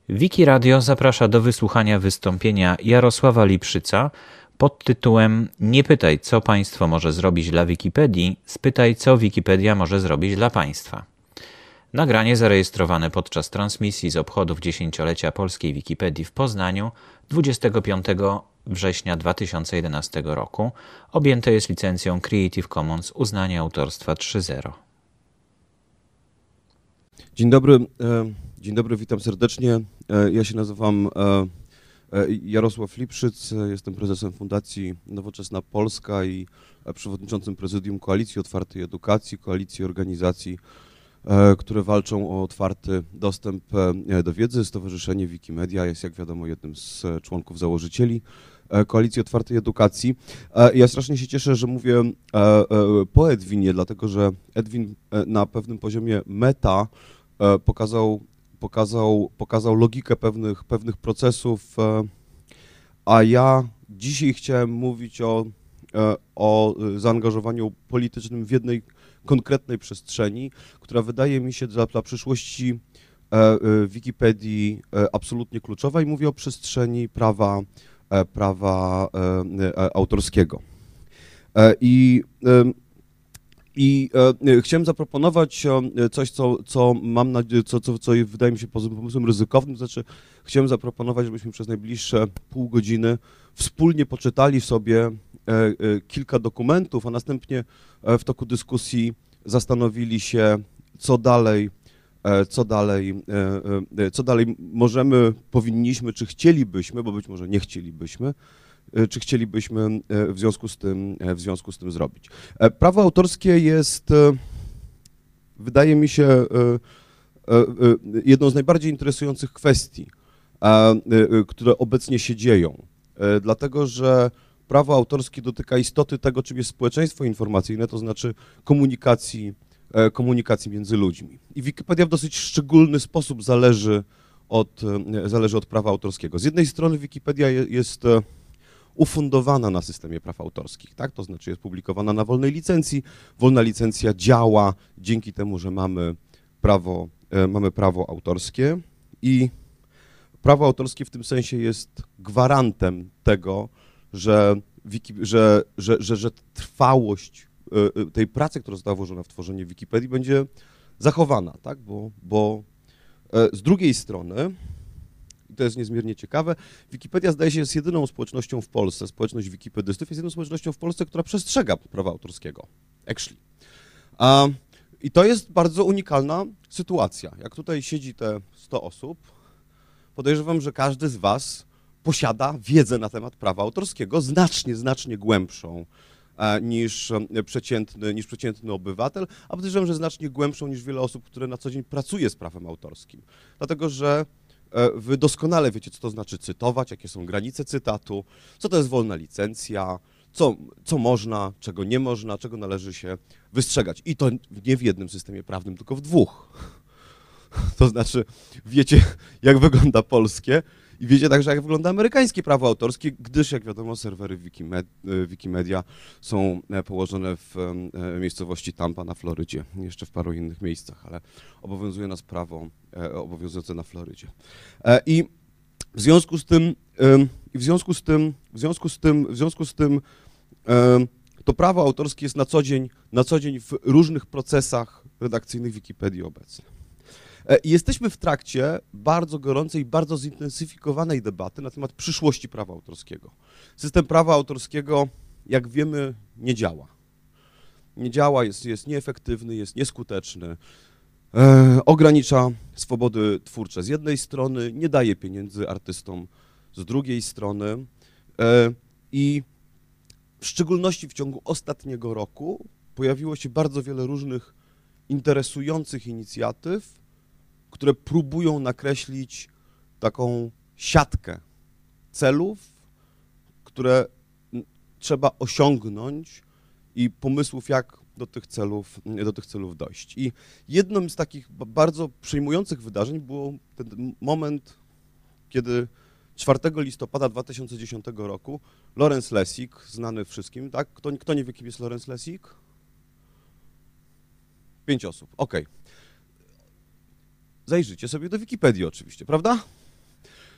Wikiradio zaprasza do wysłuchania wystąpienia Jarosława Lipszyca pod tytułem „Nie pytaj, co państwo może zrobić dla Wikipedii, spytaj, co Wikipedia może zrobić dla państwa”. Nagranie zarejestrowane podczas transmisji z obchodów dziesięciolecia polskiej Wikipedii w Poznaniu 25 września 2011 roku objęte jest licencją Creative Commons uznanie autorstwa 3.0. Dzień dobry, witam serdecznie. Ja się nazywam Jarosław Lipszyc, jestem prezesem Fundacji Nowoczesna Polska i przewodniczącym prezydium Koalicji Otwartej Edukacji, koalicji organizacji, które walczą o otwarty dostęp do wiedzy. Stowarzyszenie Wikimedia jest, jak wiadomo, jednym z członków założycieli Koalicji Otwartej Edukacji. Ja strasznie się cieszę, że mówię po Edwinie, dlatego że Edwin na pewnym poziomie meta pokazał logikę pewnych procesów, a ja dzisiaj chciałem mówić o zaangażowaniu politycznym w jednej konkretnej przestrzeni, która wydaje mi się dla przyszłości Wikipedii absolutnie kluczowa, i mówię o przestrzeni prawa autorskiego. Chciałem zaproponować coś, co mam nadzieję, co wydaje mi się pomysłem ryzykownym, znaczy chciałem zaproponować, żebyśmy przez najbliższe pół godziny wspólnie poczytali sobie kilka dokumentów, a następnie w toku dyskusji zastanowili się, co dalej możemy, powinniśmy, czy chcielibyśmy, bo być może nie chcielibyśmy, czy chcielibyśmy w związku z tym zrobić. Prawo autorskie jest, wydaje mi się, jedną z najbardziej interesujących kwestii, które obecnie się dzieją, dlatego że prawo autorskie dotyka istoty tego, czym jest społeczeństwo informacyjne, to znaczy komunikacji między ludźmi. I Wikipedia w dosyć szczególny sposób zależy od prawa autorskiego. Z jednej strony Wikipedia jest ufundowana na systemie praw autorskich, tak? To znaczy jest publikowana na wolnej licencji. Wolna licencja działa dzięki temu, że mamy prawo autorskie, i prawo autorskie w tym sensie jest gwarantem tego, że trwałość tej pracy, która została włożona w tworzenie Wikipedii, będzie zachowana, tak? Bo z drugiej strony, i to jest niezmiernie ciekawe, Wikipedia, zdaje się, jest jedyną społecznością w Polsce, społeczność wikipedystów jest jedyną społecznością w Polsce, która przestrzega prawa autorskiego. Actually. I to jest bardzo unikalna sytuacja. Jak tutaj siedzi te 100 osób, podejrzewam, że każdy z was posiada wiedzę na temat prawa autorskiego znacznie głębszą niż przeciętny obywatel, a podejrzewam, że znacznie głębszą niż wiele osób, które na co dzień pracuje z prawem autorskim. Dlatego, że wy doskonale wiecie, co to znaczy cytować, jakie są granice cytatu, co to jest wolna licencja, co można, czego nie można, czego należy się wystrzegać. I to nie w jednym systemie prawnym, tylko w dwóch. To znaczy, wiecie, jak wygląda polskie, i wiecie także, jak wygląda amerykańskie prawo autorskie, gdyż, jak wiadomo, serwery Wikimedia są położone w miejscowości Tampa na Florydzie, jeszcze w paru innych miejscach, ale obowiązuje nas prawo obowiązujące na Florydzie. I w związku z tym to prawo autorskie jest na co dzień w różnych procesach redakcyjnych Wikipedii obecne. Jesteśmy w trakcie bardzo gorącej, bardzo zintensyfikowanej debaty na temat przyszłości prawa autorskiego. System prawa autorskiego, jak wiemy, nie działa. Nie działa, jest nieefektywny, jest nieskuteczny, ogranicza swobody twórcze z jednej strony, nie daje pieniędzy artystom z drugiej strony, i w szczególności w ciągu ostatniego roku pojawiło się bardzo wiele różnych interesujących inicjatyw, które próbują nakreślić taką siatkę celów, które trzeba osiągnąć, i pomysłów, jak do tych celów dojść. I jednym z takich bardzo przejmujących wydarzeń było ten moment, kiedy 4 listopada 2010 roku Lawrence Lessig, znany wszystkim, tak? Kto nie wie, kim jest Lawrence Lessig? 5 osób, okej. Zajrzyjcie sobie do Wikipedii oczywiście, prawda?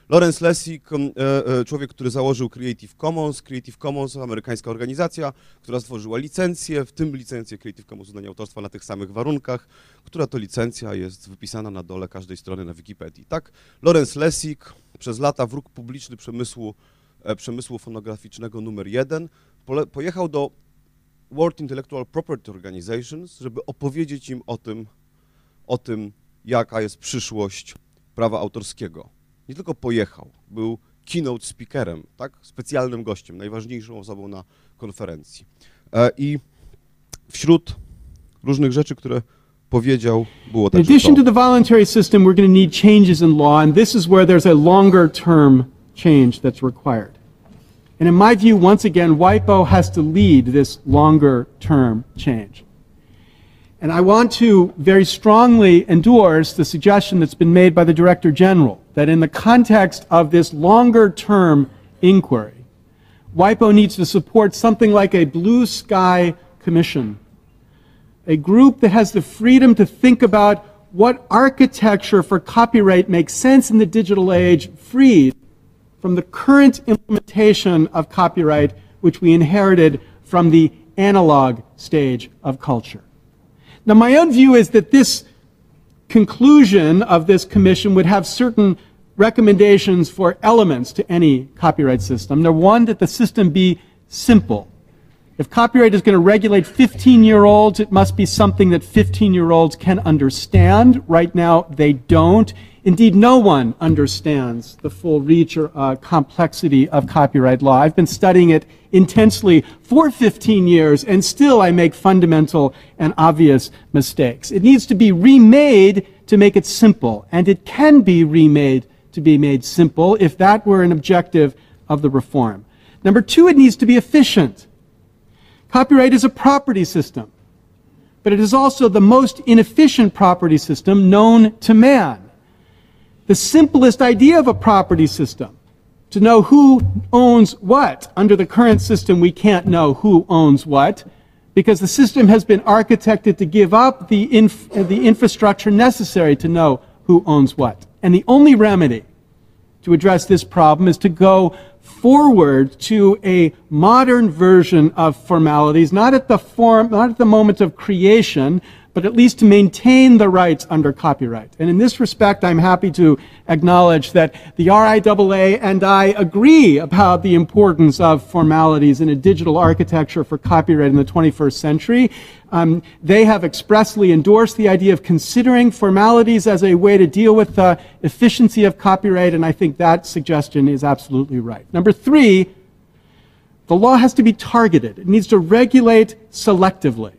Lawrence Lessig, człowiek, który założył Creative Commons. Creative Commons, amerykańska organizacja, która stworzyła licencję, w tym licencję Creative Commons uznania autorstwa na tych samych warunkach, która to licencja jest wypisana na dole każdej strony na Wikipedii. Tak, Lawrence Lessig, przez lata wróg publiczny przemysłu fonograficznego numer 1, pojechał do World Intellectual Property Organizations, żeby opowiedzieć im o tym, jaka jest przyszłość prawa autorskiego. Nie tylko pojechał, był keynote speakerem, tak? Specjalnym gościem, najważniejszą osobą na konferencji. I wśród różnych rzeczy, które powiedział, było też In addition to the voluntary system, we're going to need changes in law, and this is where there's a longer term change that's required. And in my view, once again, WIPO has to lead this longer term change. And I want to very strongly endorse the suggestion that's been made by the Director General that in the context of this longer term inquiry, WIPO needs to support something like a blue sky commission, a group that has the freedom to think about what architecture for copyright makes sense in the digital age, freed from the current implementation of copyright, which we inherited from the analog stage of culture. Now, my own view is that this conclusion of this commission would have certain recommendations for elements to any copyright system. Number one, that the system be simple. If copyright is going to regulate 15-year-olds, it must be something that 15-year-olds can understand. Right now, they don't. Indeed, no one understands the full reach or complexity of copyright law. I've been studying it intensely for 15 years, and still I make fundamental and obvious mistakes. It needs to be remade to make it simple, and it can be remade to be made simple if that were an objective of the reform. Number two, it needs to be efficient. Copyright is a property system, but it is also the most inefficient property system known to man. The simplest idea of a property system, to know who owns what. Under the current system, we can't know who owns what, because the system has been architected to give up the infrastructure necessary to know who owns what. And the only remedy to address this problem is to go forward to a modern version of formalities, not at the moment of creation, but at least to maintain the rights under copyright. And in this respect, I'm happy to acknowledge that the RIAA and I agree about the importance of formalities in a digital architecture for copyright in the 21st century. They have expressly endorsed the idea of considering formalities as a way to deal with the efficiency of copyright, and I think that suggestion is absolutely right. Number three, the law has to be targeted. It needs to regulate selectively.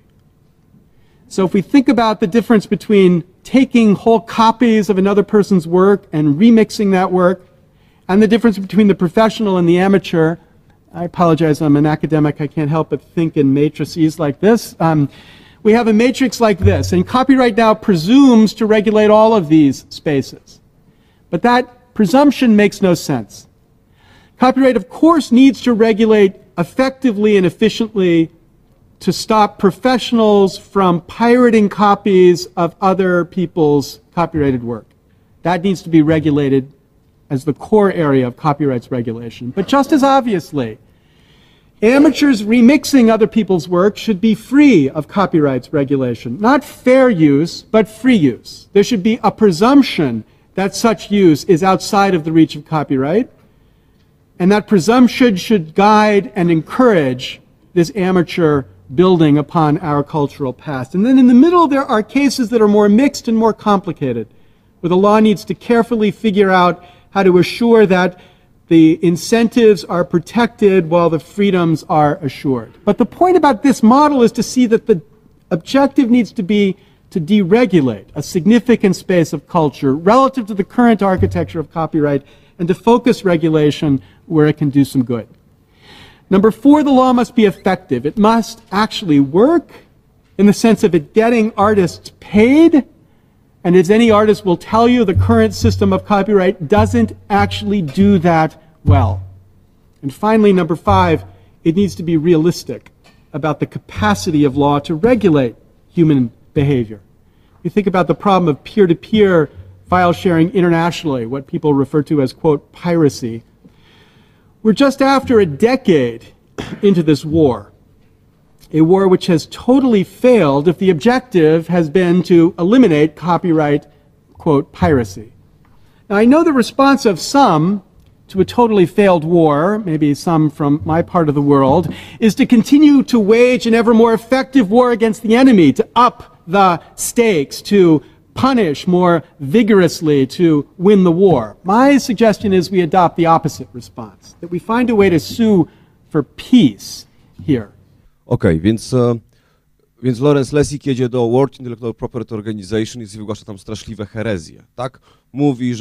So if we think about the difference between taking whole copies of another person's work and remixing that work, and the difference between the professional and the amateur, I apologize, I'm an academic, I can't help but think in matrices like this. We have a matrix like this, and copyright now presumes to regulate all of these spaces. But that presumption makes no sense. Copyright, of course, needs to regulate effectively and efficiently to stop professionals from pirating copies of other people's copyrighted work. That needs to be regulated as the core area of copyright's regulation. But just as obviously, amateurs remixing other people's work should be free of copyright's regulation. Not fair use, but free use. There should be a presumption that such use is outside of the reach of copyright, and that presumption should guide and encourage this amateur building upon our cultural past. And then in the middle, there are cases that are more mixed and more complicated, where the law needs to carefully figure out how to assure that the incentives are protected while the freedoms are assured. But the point about this model is to see that the objective needs to be to deregulate a significant space of culture relative to the current architecture of copyright, and to focus regulation where it can do some good. Number four, the law must be effective. It must actually work in the sense of it getting artists paid. And as any artist will tell you, the current system of copyright doesn't actually do that well. And finally, number five, it needs to be realistic about the capacity of law to regulate human behavior. You think about the problem of peer-to-peer file sharing internationally, what people refer to as, quote, piracy. We're just after a decade into this war, a war which has totally failed if the objective has been to eliminate copyright, quote, piracy. Now, I know the response of some to a totally failed war, maybe some from my part of the world, is to continue to wage an ever more effective war against the enemy, to up the stakes, to punish more vigorously to win the war. My suggestion is we adopt the opposite response, that we find a way to sue for peace here. Okej, więc Lawrence Lessig jedzie do World Intellectual Property Organization i wygłasza tam straszliwe herezje, tak? Mówi,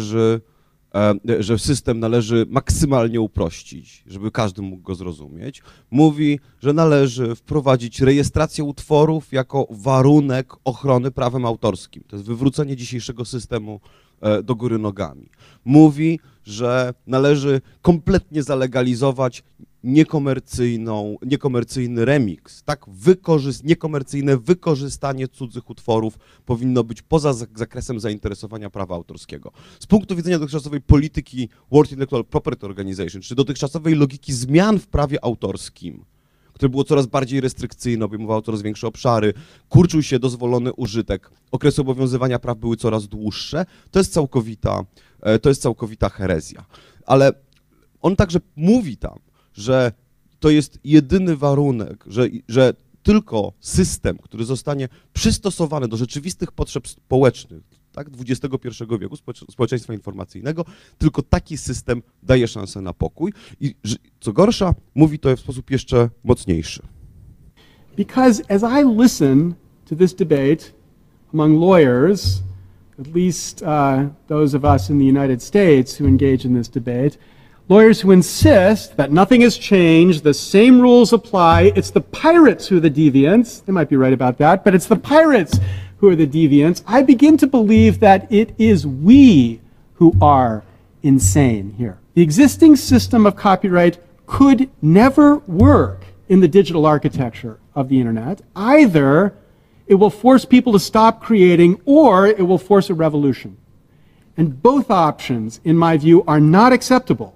że system należy maksymalnie uprościć, żeby każdy mógł go zrozumieć. Mówi, że należy wprowadzić rejestrację utworów jako warunek ochrony prawem autorskim. To jest wywrócenie dzisiejszego systemu do góry nogami. Mówi, że należy kompletnie zalegalizować niekomercyjny remix, tak? Niekomercyjne wykorzystanie cudzych utworów powinno być poza zakresem zainteresowania prawa autorskiego. Z punktu widzenia dotychczasowej polityki World Intellectual Property Organization, czy dotychczasowej logiki zmian w prawie autorskim, które było coraz bardziej restrykcyjne, obejmowało coraz większe obszary, kurczył się dozwolony użytek, okresy obowiązywania praw były coraz dłuższe, to jest całkowita herezja. Ale on także mówi tam, że to jest jedyny warunek, że tylko system, który zostanie przystosowany do rzeczywistych potrzeb społecznych, tak, XXI wieku, społeczeństwa informacyjnego, tylko taki system daje szansę na pokój i co gorsza, mówi to w sposób jeszcze mocniejszy. Because as I listen to this debate among lawyers, at least those of us in the United States who engage in this debate, lawyers who insist that nothing has changed, the same rules apply, it's the pirates who are the deviants, they might be right about that, but it's the pirates who are the deviants, I begin to believe that it is we who are insane here. The existing system of copyright could never work in the digital architecture of the internet. Either it will force people to stop creating or it will force a revolution. And both options, in my view, are not acceptable.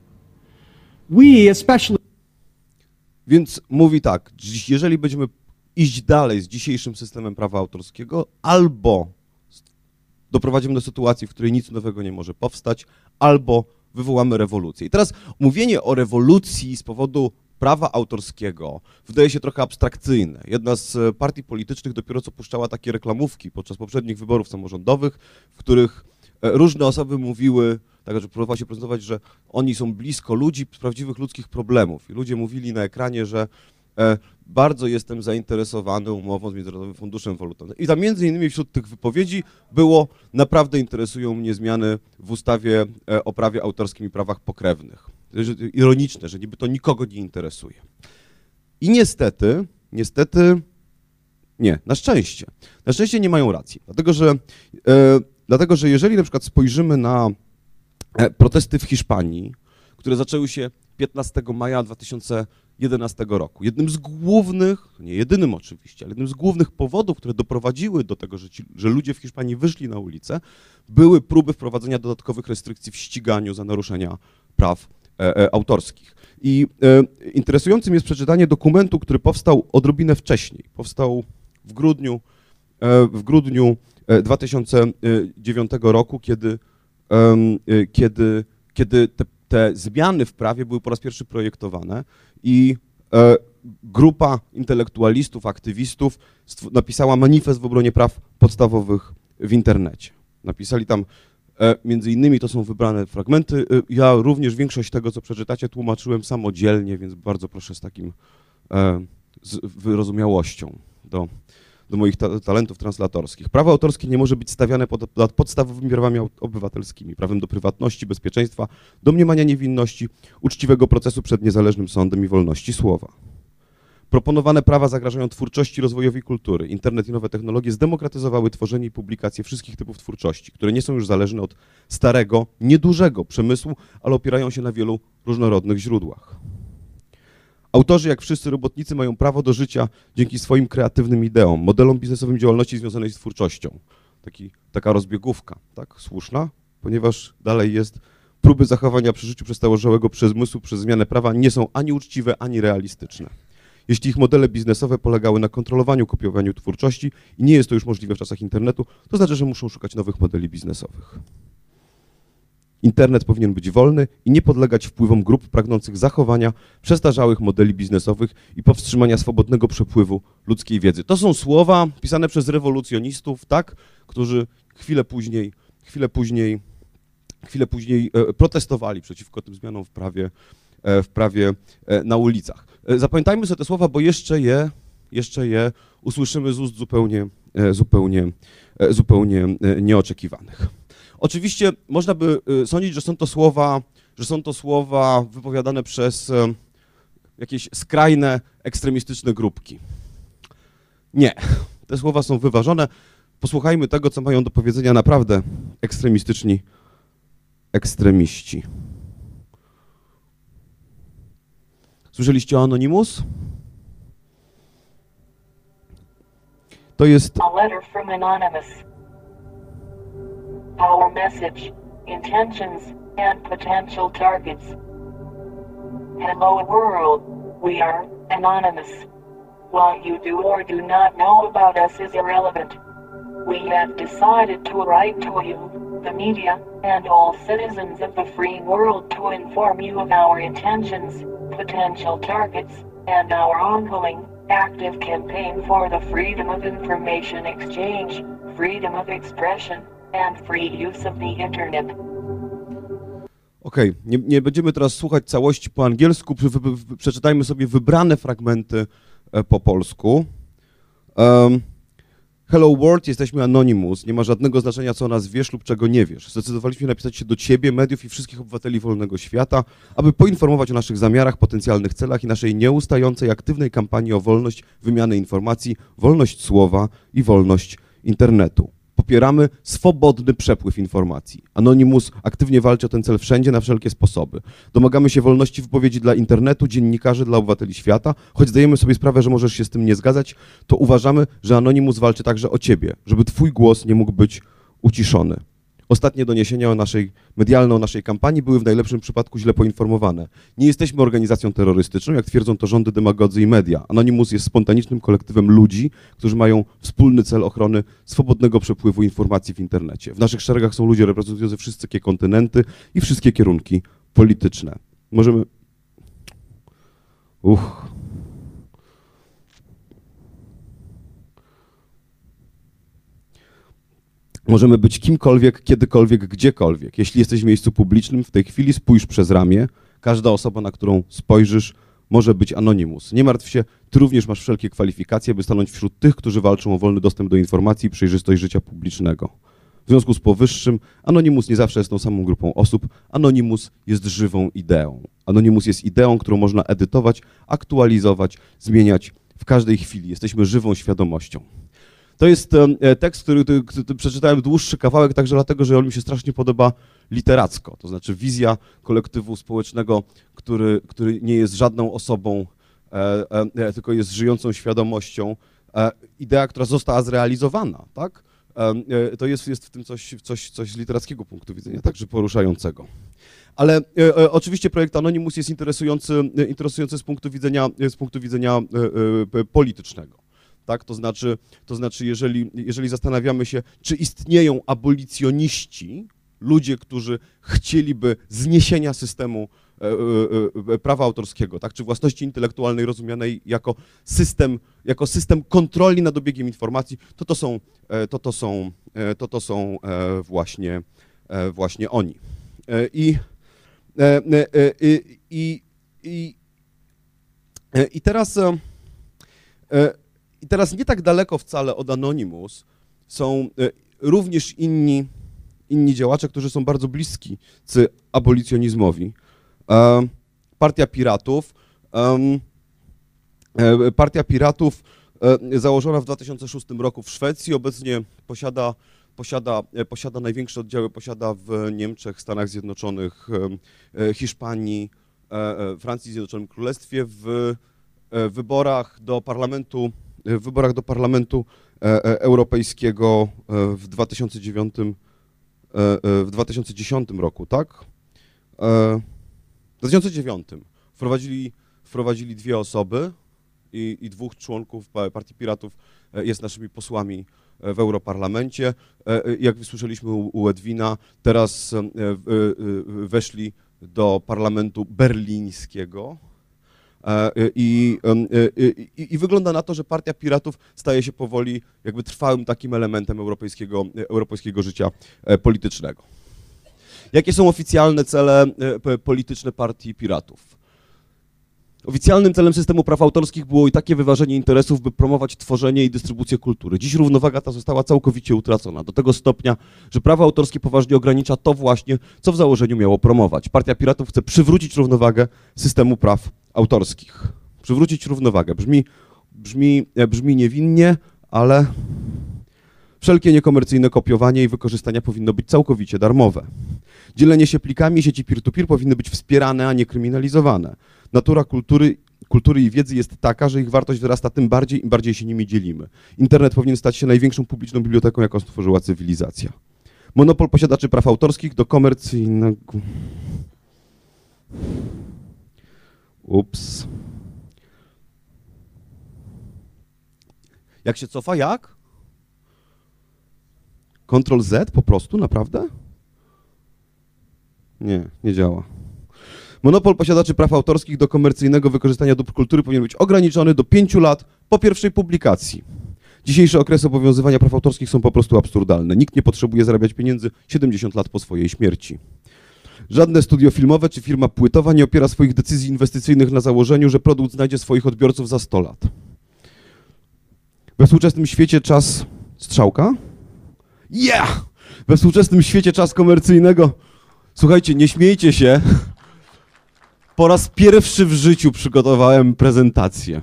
We especially... Więc mówi tak, jeżeli będziemy iść dalej z dzisiejszym systemem prawa autorskiego, albo doprowadzimy do sytuacji, w której nic nowego nie może powstać, albo wywołamy rewolucję. I teraz mówienie o rewolucji z powodu prawa autorskiego wydaje się trochę abstrakcyjne. Jedna z partii politycznych dopiero co puszczała takie reklamówki podczas poprzednich wyborów samorządowych, w których różne osoby mówiły, tak, że próbowało się prezentować, że oni są blisko ludzi, prawdziwych ludzkich problemów. I ludzie mówili na ekranie, że bardzo jestem zainteresowany umową z Międzynarodowym Funduszem Walutowym. I tam między innymi wśród tych wypowiedzi było: naprawdę interesują mnie zmiany w ustawie o prawie autorskim i prawach pokrewnych. To jest ironiczne, że niby to nikogo nie interesuje. I na szczęście nie mają racji, dlatego że jeżeli na przykład spojrzymy na protesty w Hiszpanii, które zaczęły się 15 maja 2011 roku. Jednym z głównych, nie jedynym oczywiście, ale jednym z głównych powodów, które doprowadziły do tego, że ludzie w Hiszpanii wyszli na ulicę, były próby wprowadzenia dodatkowych restrykcji w ściganiu za naruszenia praw autorskich. I interesującym jest przeczytanie dokumentu, który powstał odrobinę wcześniej. Powstał w grudniu 2009 roku, kiedy te zmiany w prawie były po raz pierwszy projektowane i grupa intelektualistów, aktywistów napisała manifest w obronie praw podstawowych w internecie. Napisali tam między innymi, to są wybrane fragmenty, ja również większość tego, co przeczytacie, tłumaczyłem samodzielnie, więc bardzo proszę z takim wyrozumiałością do moich talentów translatorskich. Prawo autorskie nie może być stawiane pod podstawowymi prawami obywatelskimi, prawem do prywatności, bezpieczeństwa, domniemania niewinności, uczciwego procesu przed niezależnym sądem i wolności słowa. Proponowane prawa zagrażają twórczości, rozwojowi kultury. Internet i nowe technologie zdemokratyzowały tworzenie i publikację wszystkich typów twórczości, które nie są już zależne od starego, niedużego przemysłu, ale opierają się na wielu różnorodnych źródłach. Autorzy, jak wszyscy robotnicy, mają prawo do życia dzięki swoim kreatywnym ideom, modelom biznesowym działalności związanej z twórczością. taka rozbiegówka, tak, słuszna, ponieważ dalej jest próby zachowania przy życiu przestałego przemysłu przez zmianę prawa nie są ani uczciwe, ani realistyczne. Jeśli ich modele biznesowe polegały na kontrolowaniu, kopiowaniu twórczości i nie jest to już możliwe w czasach internetu, to znaczy, że muszą szukać nowych modeli biznesowych. Internet powinien być wolny i nie podlegać wpływom grup pragnących zachowania przestarzałych modeli biznesowych i powstrzymania swobodnego przepływu ludzkiej wiedzy. To są słowa pisane przez rewolucjonistów, tak, którzy chwilę później protestowali przeciwko tym zmianom w prawie na ulicach. Zapamiętajmy sobie te słowa, bo jeszcze je usłyszymy z ust zupełnie nieoczekiwanych. Oczywiście można by sądzić, że są to słowa wypowiadane przez jakieś skrajne, ekstremistyczne grupki. Nie, te słowa są wyważone. Posłuchajmy tego, co mają do powiedzenia naprawdę ekstremistyczni ekstremiści. Słyszeliście o Anonymous? To jest... A letter from Anonymous. Our message, intentions, and potential targets. Hello world, we are Anonymous. What you do or do not know about us is irrelevant. We have decided to write to you, the media, and all citizens of the free world to inform you of our intentions, potential targets, and our ongoing, active campaign for the freedom of information exchange, freedom of expression, and free use of the internet. Okej, nie będziemy teraz słuchać całości po angielsku, przeczytajmy sobie wybrane fragmenty po polsku. Hello world, jesteśmy Anonymous, nie ma żadnego znaczenia, co o nas wiesz lub czego nie wiesz. Zdecydowaliśmy napisać się do ciebie, mediów i wszystkich obywateli wolnego świata, aby poinformować o naszych zamiarach, potencjalnych celach i naszej nieustającej, aktywnej kampanii o wolność wymiany informacji, wolność słowa i wolność internetu. Popieramy swobodny przepływ informacji. Anonymous aktywnie walczy o ten cel wszędzie, na wszelkie sposoby. Domagamy się wolności wypowiedzi dla internetu, dziennikarzy, dla obywateli świata. Choć zdajemy sobie sprawę, że możesz się z tym nie zgadzać, to uważamy, że Anonymous walczy także o ciebie, żeby twój głos nie mógł być uciszony. Ostatnie doniesienia medialne o naszej kampanii były w najlepszym przypadku źle poinformowane. Nie jesteśmy organizacją terrorystyczną, jak twierdzą to rządy, demagodzy i media. Anonymous jest spontanicznym kolektywem ludzi, którzy mają wspólny cel ochrony swobodnego przepływu informacji w internecie. W naszych szeregach są ludzie reprezentujący wszystkie kontynenty i wszystkie kierunki polityczne. Możemy... Możemy być kimkolwiek, kiedykolwiek, gdziekolwiek. Jeśli jesteś w miejscu publicznym, w tej chwili spójrz przez ramię. Każda osoba, na którą spojrzysz, może być Anonymous. Nie martw się, ty również masz wszelkie kwalifikacje, by stanąć wśród tych, którzy walczą o wolny dostęp do informacji i przejrzystość życia publicznego. W związku z powyższym, Anonymous nie zawsze jest tą samą grupą osób. Anonymous jest żywą ideą. Anonymous jest ideą, którą można edytować, aktualizować, zmieniać w każdej chwili. Jesteśmy żywą świadomością. To jest tekst, który przeczytałem dłuższy kawałek, także dlatego, że on mi się strasznie podoba literacko. To znaczy wizja kolektywu społecznego, który nie jest żadną osobą, tylko jest żyjącą świadomością. Idea, która została zrealizowana, tak? To jest w tym coś z literackiego punktu widzenia, także poruszającego. Ale oczywiście projekt Anonymous jest interesujący z punktu widzenia politycznego. Tak? To znaczy jeżeli zastanawiamy się, czy istnieją abolicjoniści, ludzie, którzy chcieliby zniesienia systemu prawa autorskiego, tak? Czy własności intelektualnej rozumianej jako system kontroli nad obiegiem informacji, to są właśnie oni. I teraz nie tak daleko wcale od Anonymous są również inni działacze, którzy są bardzo bliscy abolicjonizmowi. Partia Piratów założona w 2006 roku w Szwecji, obecnie posiada największe oddziały, posiada w Niemczech, Stanach Zjednoczonych, Hiszpanii, Francji, Zjednoczonym Królestwie. W wyborach do parlamentu Europejskiego w 2010 roku, tak? W 2009 wprowadzili 2 osoby i 2 członków Partii Piratów jest naszymi posłami w Europarlamencie. Jak wysłyszeliśmy u Edwina, teraz weszli do parlamentu berlińskiego i wygląda na to, że Partia Piratów staje się powoli jakby trwałym takim elementem europejskiego życia politycznego. Jakie są oficjalne cele polityczne Partii Piratów? Oficjalnym celem systemu praw autorskich było i takie wyważenie interesów, by promować tworzenie i dystrybucję kultury. Dziś równowaga ta została całkowicie utracona, do tego stopnia, że prawo autorskie poważnie ogranicza to właśnie, co w założeniu miało promować. Partia Piratów chce przywrócić równowagę systemu praw autorskich. Przywrócić równowagę. Brzmi niewinnie, ale wszelkie niekomercyjne kopiowanie i wykorzystania powinno być całkowicie darmowe. Dzielenie się plikami sieci peer-to-peer powinny być wspierane, a nie kryminalizowane. Natura kultury i wiedzy jest taka, że ich wartość wzrasta tym bardziej, im bardziej się nimi dzielimy. Internet powinien stać się największą publiczną biblioteką, jaką stworzyła cywilizacja. Monopol posiadaczy praw autorskich do komercyjnego... Ups. Jak się cofa? Jak? Ctrl Z po prostu? Naprawdę? Nie działa. Monopol posiadaczy praw autorskich do komercyjnego wykorzystania dóbr kultury powinien być ograniczony do 5 lat po pierwszej publikacji. Dzisiejsze okresy obowiązywania praw autorskich są po prostu absurdalne. Nikt nie potrzebuje zarabiać pieniędzy 70 lat po swojej śmierci. Żadne studio filmowe czy firma płytowa nie opiera swoich decyzji inwestycyjnych na założeniu, że produkt znajdzie swoich odbiorców za 100 lat. We współczesnym świecie czas... Strzałka? Yeah! We współczesnym świecie czas komercyjnego... Słuchajcie, nie śmiejcie się. Po raz pierwszy w życiu przygotowałem prezentację.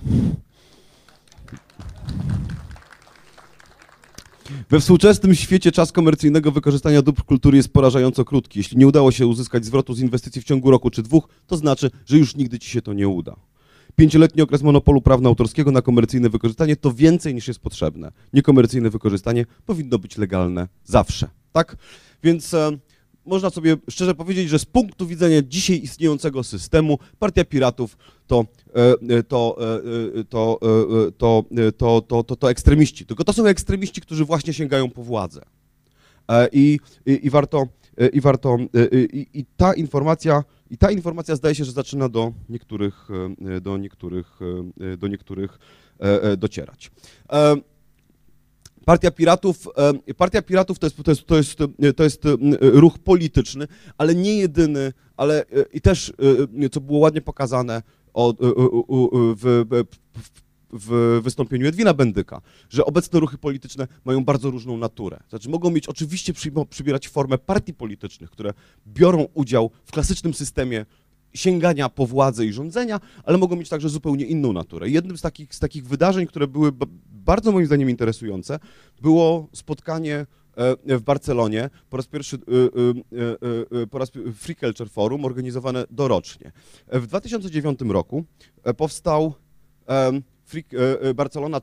We współczesnym świecie czas komercyjnego wykorzystania dóbr kultury jest porażająco krótki. Jeśli nie udało się uzyskać zwrotu z inwestycji w ciągu roku czy 2, to znaczy, że już nigdy ci się to nie uda. 5-letni okres monopolu prawna autorskiego na komercyjne wykorzystanie to więcej niż jest potrzebne. Niekomercyjne wykorzystanie powinno być legalne zawsze, tak? Więc można sobie szczerze powiedzieć, że z punktu widzenia dzisiaj istniejącego systemu Partia Piratów to ekstremiści. Tylko to są ekstremiści, którzy właśnie sięgają po władzę. I ta informacja zdaje się, że zaczyna do niektórych docierać. Partia Piratów to jest ruch polityczny, ale nie jedyny, ale i też, co było ładnie pokazane w wystąpieniu Edwina Bendyka, że obecne ruchy polityczne mają bardzo różną naturę. Znaczy mogą mieć oczywiście przybierać formę partii politycznych, które biorą udział w klasycznym systemie sięgania po władzę i rządzenia, ale mogą mieć także zupełnie inną naturę. Jednym z takich wydarzeń, które były bardzo moim zdaniem interesujące, było spotkanie w Barcelonie, po raz pierwszy Free Culture Forum organizowane dorocznie. W 2009 roku powstał Barcelona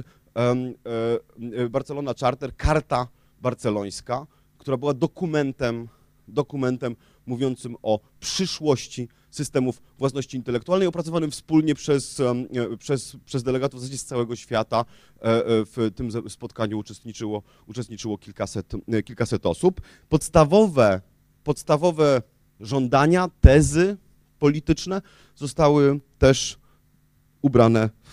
Charter, Karta Barcelońska, która była dokumentem mówiącym o przyszłości systemów własności intelektualnej, opracowanym wspólnie przez delegatów w zasadzie z całego świata. W tym spotkaniu uczestniczyło kilkaset osób. Podstawowe żądania, tezy polityczne zostały też ubrane w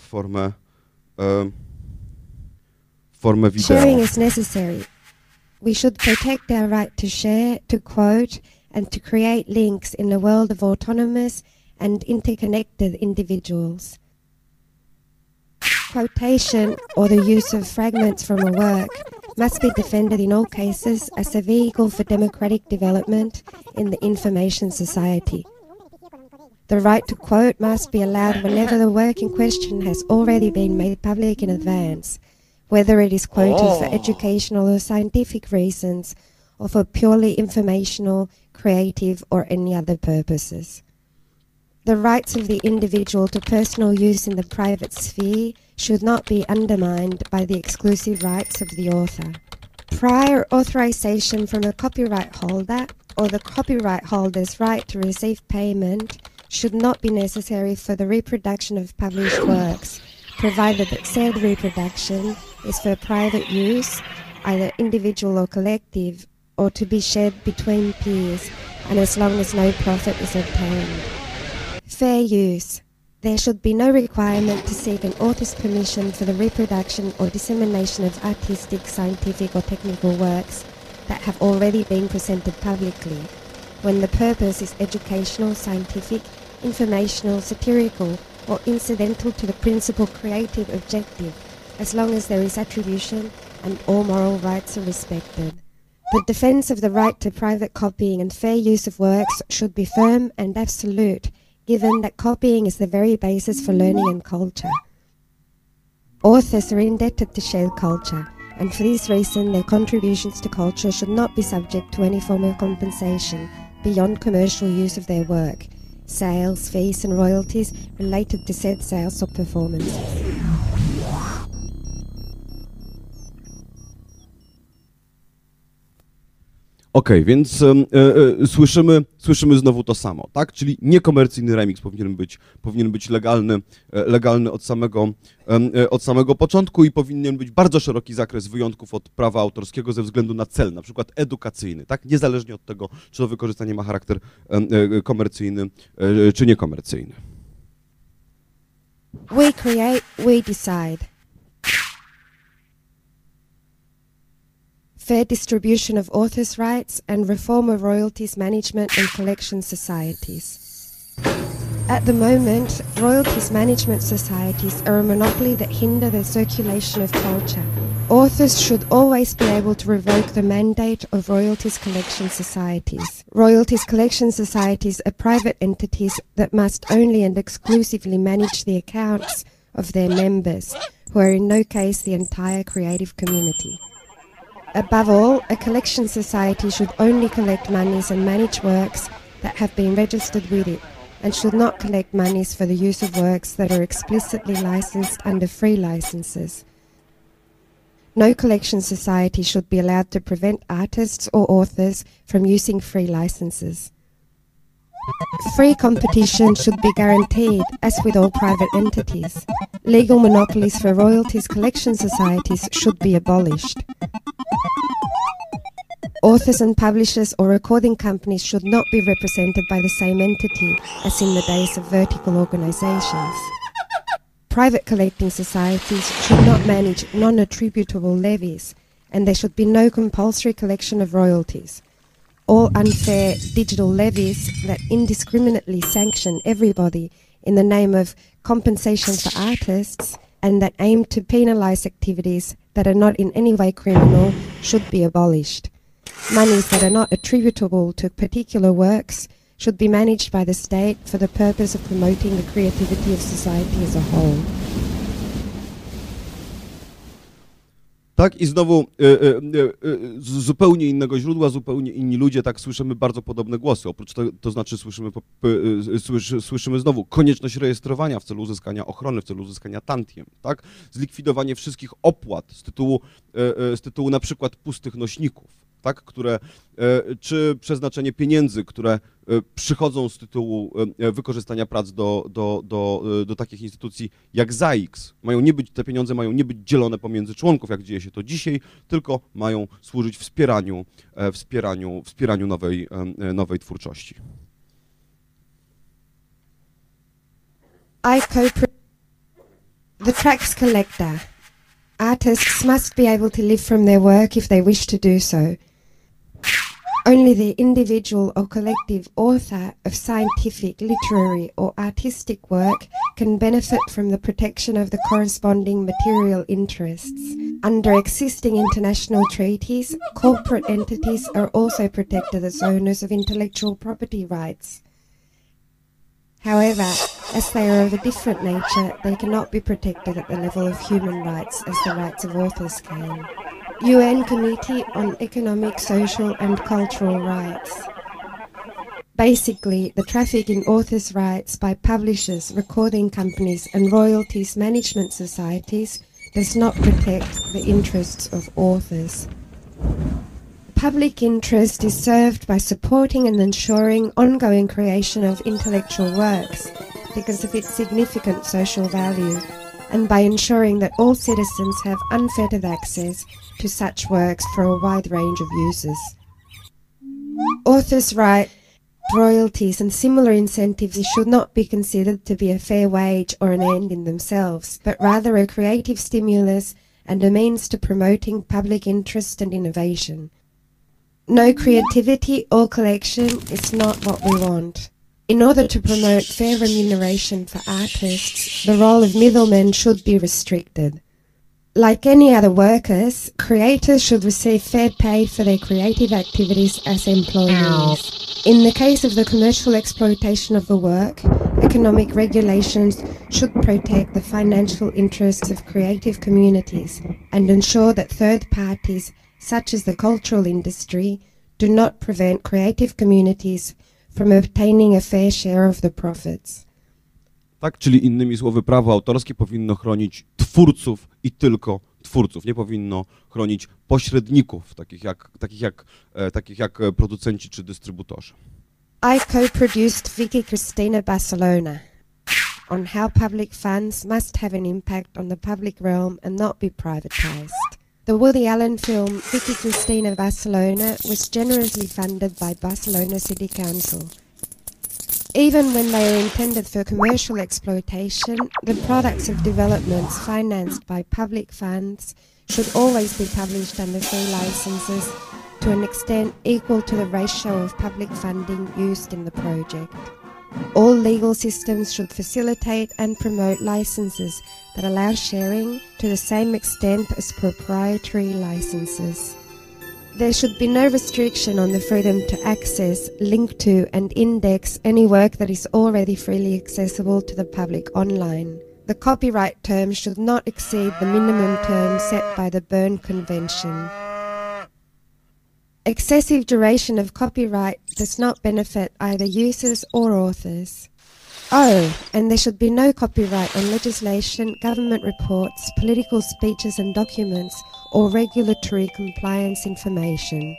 formę wideo. Sharing is necessary. We should protect our right to share, to quote, and to create links in a world of autonomous and interconnected individuals. Quotation or the use of fragments from a work must be defended in all cases as a vehicle for democratic development in the information society. The right to quote must be allowed whenever the work in question has already been made public in advance, whether it is quoted for educational or scientific reasons, or for purely informational, creative, or any other purposes. The rights of the individual to personal use in the private sphere should not be undermined by the exclusive rights of the author. Prior authorization from a copyright holder or the copyright holder's right to receive payment should not be necessary for the reproduction of published works, provided that said reproduction is for private use, either individual or collective, or to be shared between peers, and as long as no profit is obtained. Fair use. There should be no requirement to seek an author's permission for the reproduction or dissemination of artistic, scientific or technical works that have already been presented publicly, when the purpose is educational, scientific, informational, satirical or incidental to the principal creative objective, as long as there is attribution and all moral rights are respected. The defence of the right to private copying and fair use of works should be firm and absolute, given that copying is the very basis for learning and culture. Authors are indebted to shared culture, and for this reason their contributions to culture should not be subject to any form of compensation beyond commercial use of their work, sales, fees and royalties related to said sales or performances. Okej, więc słyszymy znowu to samo, tak? Czyli niekomercyjny remix powinien być legalny od samego początku i powinien być bardzo szeroki zakres wyjątków od prawa autorskiego ze względu na cel, na przykład edukacyjny, tak? Niezależnie od tego, czy to wykorzystanie ma charakter komercyjny czy niekomercyjny. We create, we decide. Fair distribution of authors' rights and reform of royalties management and collection societies. At the moment, royalties management societies are a monopoly that hinder the circulation of culture. Authors should always be able to revoke the mandate of royalties collection societies. Royalties collection societies are private entities that must only and exclusively manage the accounts of their members, who are in no case the entire creative community. Above all, a collection society should only collect monies and manage works that have been registered with it, and should not collect monies for the use of works that are explicitly licensed under free licenses. No collection society should be allowed to prevent artists or authors from using free licenses. Free competition should be guaranteed, as with all private entities. Legal monopolies for royalties collection societies should be abolished. Authors and publishers or recording companies should not be represented by the same entity as in the days of vertical organizations. Private collecting societies should not manage non-attributable levies, and there should be no compulsory collection of royalties. All unfair digital levies that indiscriminately sanction everybody in the name of compensation for artists and that aim to penalise activities that are not in any way criminal should be abolished. Monies that are not attributable to particular works should be managed by the state for the purpose of promoting the creativity of society as a whole. Tak, i znowu z zupełnie innego źródła, zupełnie inni ludzie, tak, słyszymy bardzo podobne głosy. Oprócz tego, to znaczy słyszymy znowu konieczność rejestrowania w celu uzyskania ochrony, w celu uzyskania tantiem, tak? Zlikwidowanie wszystkich opłat z tytułu na przykład pustych nośników, tak? Które, czy przeznaczenie pieniędzy, które przychodzą z tytułu wykorzystania prac do takich instytucji jak ZAIX. Te pieniądze mają nie być dzielone pomiędzy członków, jak dzieje się to dzisiaj, tylko mają służyć wspieraniu nowej twórczości. The tax collector. Artists must be able to live from their work if they wish to do so. Only the individual or collective author of scientific, literary or artistic work can benefit from the protection of the corresponding material interests. Under existing international treaties, corporate entities are also protected as owners of intellectual property rights. However, as they are of a different nature, they cannot be protected at the level of human rights as the rights of authors can. UN Committee on Economic, Social and Cultural Rights. Basically, the traffic in authors' rights by publishers, recording companies and royalties management societies does not protect the interests of authors. Public interest is served by supporting and ensuring ongoing creation of intellectual works because of its significant social value, and by ensuring that all citizens have unfettered access to such works for a wide range of uses. Authors' rights, royalties and similar incentives should not be considered to be a fair wage or an end in themselves, but rather a creative stimulus and a means to promoting public interest and innovation. No creativity or collection is not what we want. In order to promote fair remuneration for artists, the role of middlemen should be restricted. Like any other workers, creators should receive fair pay for their creative activities as employees. In the case of the commercial exploitation of the work, economic regulations should protect the financial interests of creative communities and ensure that third parties, such as the cultural industry, do not prevent creative communities from obtaining a fair share of the profits. Tak, czyli innymi słowy, prawo autorskie powinno chronić twórców i tylko twórców. Nie powinno chronić pośredników, takich jak producenci czy dystrybutorzy. I co-produced Vicky Cristina Barcelona on how public funds must have an impact on the public realm and not be privatized. The Woody Allen film Vicky Cristina Barcelona was generously funded by Barcelona City Council. Even when they are intended for commercial exploitation, the products of developments financed by public funds should always be published under free licenses to an extent equal to the ratio of public funding used in the project. All legal systems should facilitate and promote licenses that allow sharing to the same extent as proprietary licenses. There should be no restriction on the freedom to access, link to and index any work that is already freely accessible to the public online. The copyright term should not exceed the minimum term set by the Berne Convention. Excessive duration of copyright does not benefit either users or authors. Oh, and there should be no copyright on legislation, government reports, political speeches and documents, or regulatory compliance information.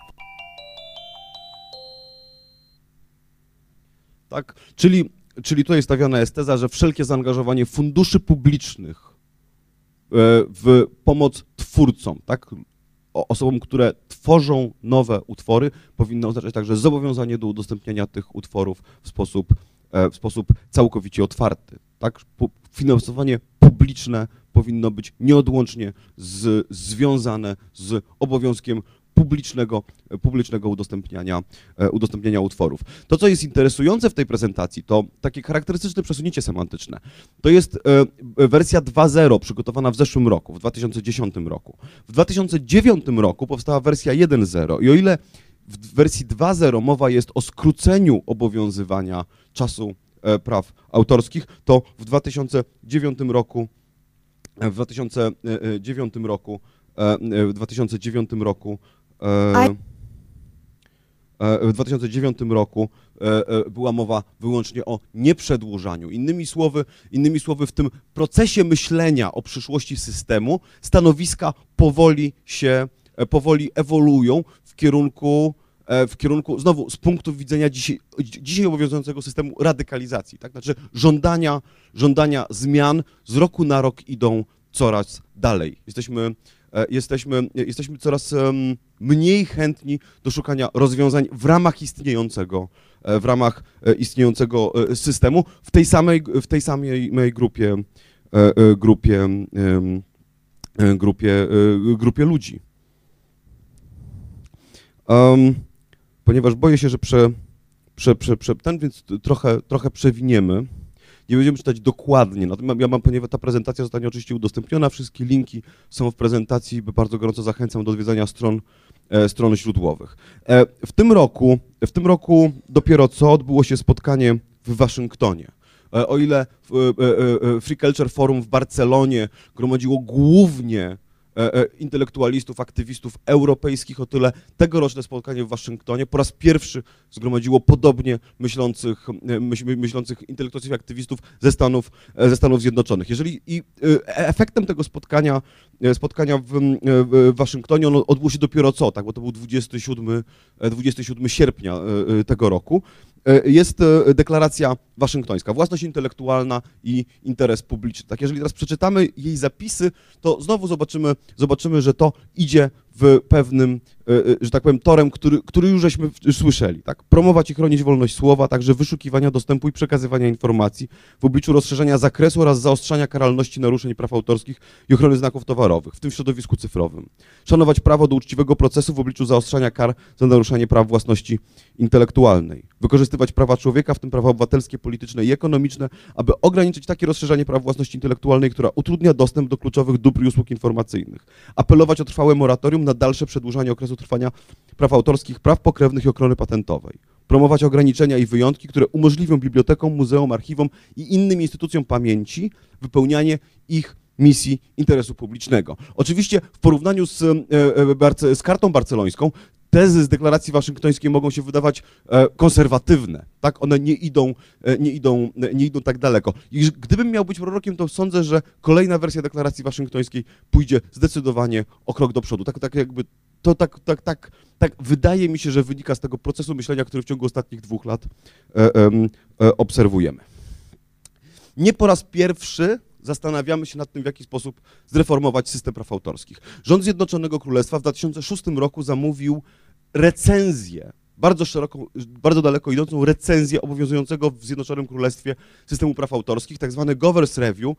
Tak, czyli tutaj stawiana jest teza, że wszelkie zaangażowanie funduszy publicznych w pomoc twórcom, tak, osobom, które tworzą nowe utwory, powinno oznaczać także zobowiązanie do udostępniania tych utworów w sposób całkowicie otwarty. Tak? Finansowanie publiczne powinno być nieodłącznie związane z obowiązkiem publicznego udostępniania utworów. To, co jest interesujące w tej prezentacji, to takie charakterystyczne przesunięcie semantyczne. To jest wersja 2.0 przygotowana w zeszłym roku, w 2010 roku. W 2009 roku powstała wersja 1.0 i o ile w wersji 2.0 mowa jest o skróceniu obowiązywania czasu praw autorskich, to w 2009 roku była mowa wyłącznie o nieprzedłużaniu. Innymi słowy, w tym procesie myślenia o przyszłości systemu stanowiska powoli ewoluują w kierunku znowu z punktu widzenia dzisiaj obowiązującego systemu radykalizacji. Tak? Znaczy żądania zmian z roku na rok idą coraz dalej. Jesteśmy coraz mniej chętni do szukania rozwiązań w ramach istniejącego systemu w tej samej grupie ludzi. Ponieważ boję się, że więc trochę przewiniemy. Nie będziemy czytać dokładnie, natomiast ponieważ ta prezentacja zostanie oczywiście udostępniona, wszystkie linki są w prezentacji, bardzo gorąco zachęcam do odwiedzania stron źródłowych. W tym roku dopiero co odbyło się spotkanie w Waszyngtonie. O ile Free Culture Forum w Barcelonie gromadziło głównie intelektualistów, aktywistów europejskich, o tyle tegoroczne spotkanie w Waszyngtonie po raz pierwszy zgromadziło podobnie myślących intelektualistów i aktywistów ze Stanów Zjednoczonych. Efektem tego spotkania w Waszyngtonie, ono odbyło się dopiero co, tak, bo to był 27 sierpnia tego roku, jest deklaracja waszyngtońska, własność intelektualna i interes publiczny. Tak, jeżeli teraz przeczytamy jej zapisy, to znowu zobaczymy, że to idzie w pewnym, że tak powiem, torem, który już żeśmy słyszeli. Tak? Promować i chronić wolność słowa, także wyszukiwania, dostępu i przekazywania informacji w obliczu rozszerzenia zakresu oraz zaostrzania karalności naruszeń praw autorskich i ochrony znaków towarowych, w tym w środowisku cyfrowym. Szanować prawo do uczciwego procesu w obliczu zaostrzania kar za naruszenie praw własności intelektualnej. Wykorzystywać prawa człowieka, w tym prawa obywatelskie, polityczne i ekonomiczne, aby ograniczyć takie rozszerzenie praw własności intelektualnej, która utrudnia dostęp do kluczowych dóbr i usług informacyjnych. Apelować o trwałe moratorium na dalsze przedłużanie okresu trwania praw autorskich, praw pokrewnych i ochrony patentowej. Promować ograniczenia i wyjątki, które umożliwią bibliotekom, muzeum, archiwom i innym instytucjom pamięci wypełnianie ich misji interesu publicznego. Oczywiście w porównaniu z kartą barcelońską tezy z deklaracji waszyngtońskiej mogą się wydawać konserwatywne, tak? One nie idą tak daleko. I gdybym miał być prorokiem, to sądzę, że kolejna wersja deklaracji waszyngtońskiej pójdzie zdecydowanie o krok do przodu. Tak wydaje mi się, że wynika z tego procesu myślenia, który w ciągu ostatnich 2 lat obserwujemy. Nie po raz pierwszy zastanawiamy się nad tym, w jaki sposób zreformować system praw autorskich. Rząd Zjednoczonego Królestwa w 2006 roku zamówił recenzję, bardzo daleko idącą recenzję obowiązującego w Zjednoczonym Królestwie systemu praw autorskich, tak zwany Governor's Review,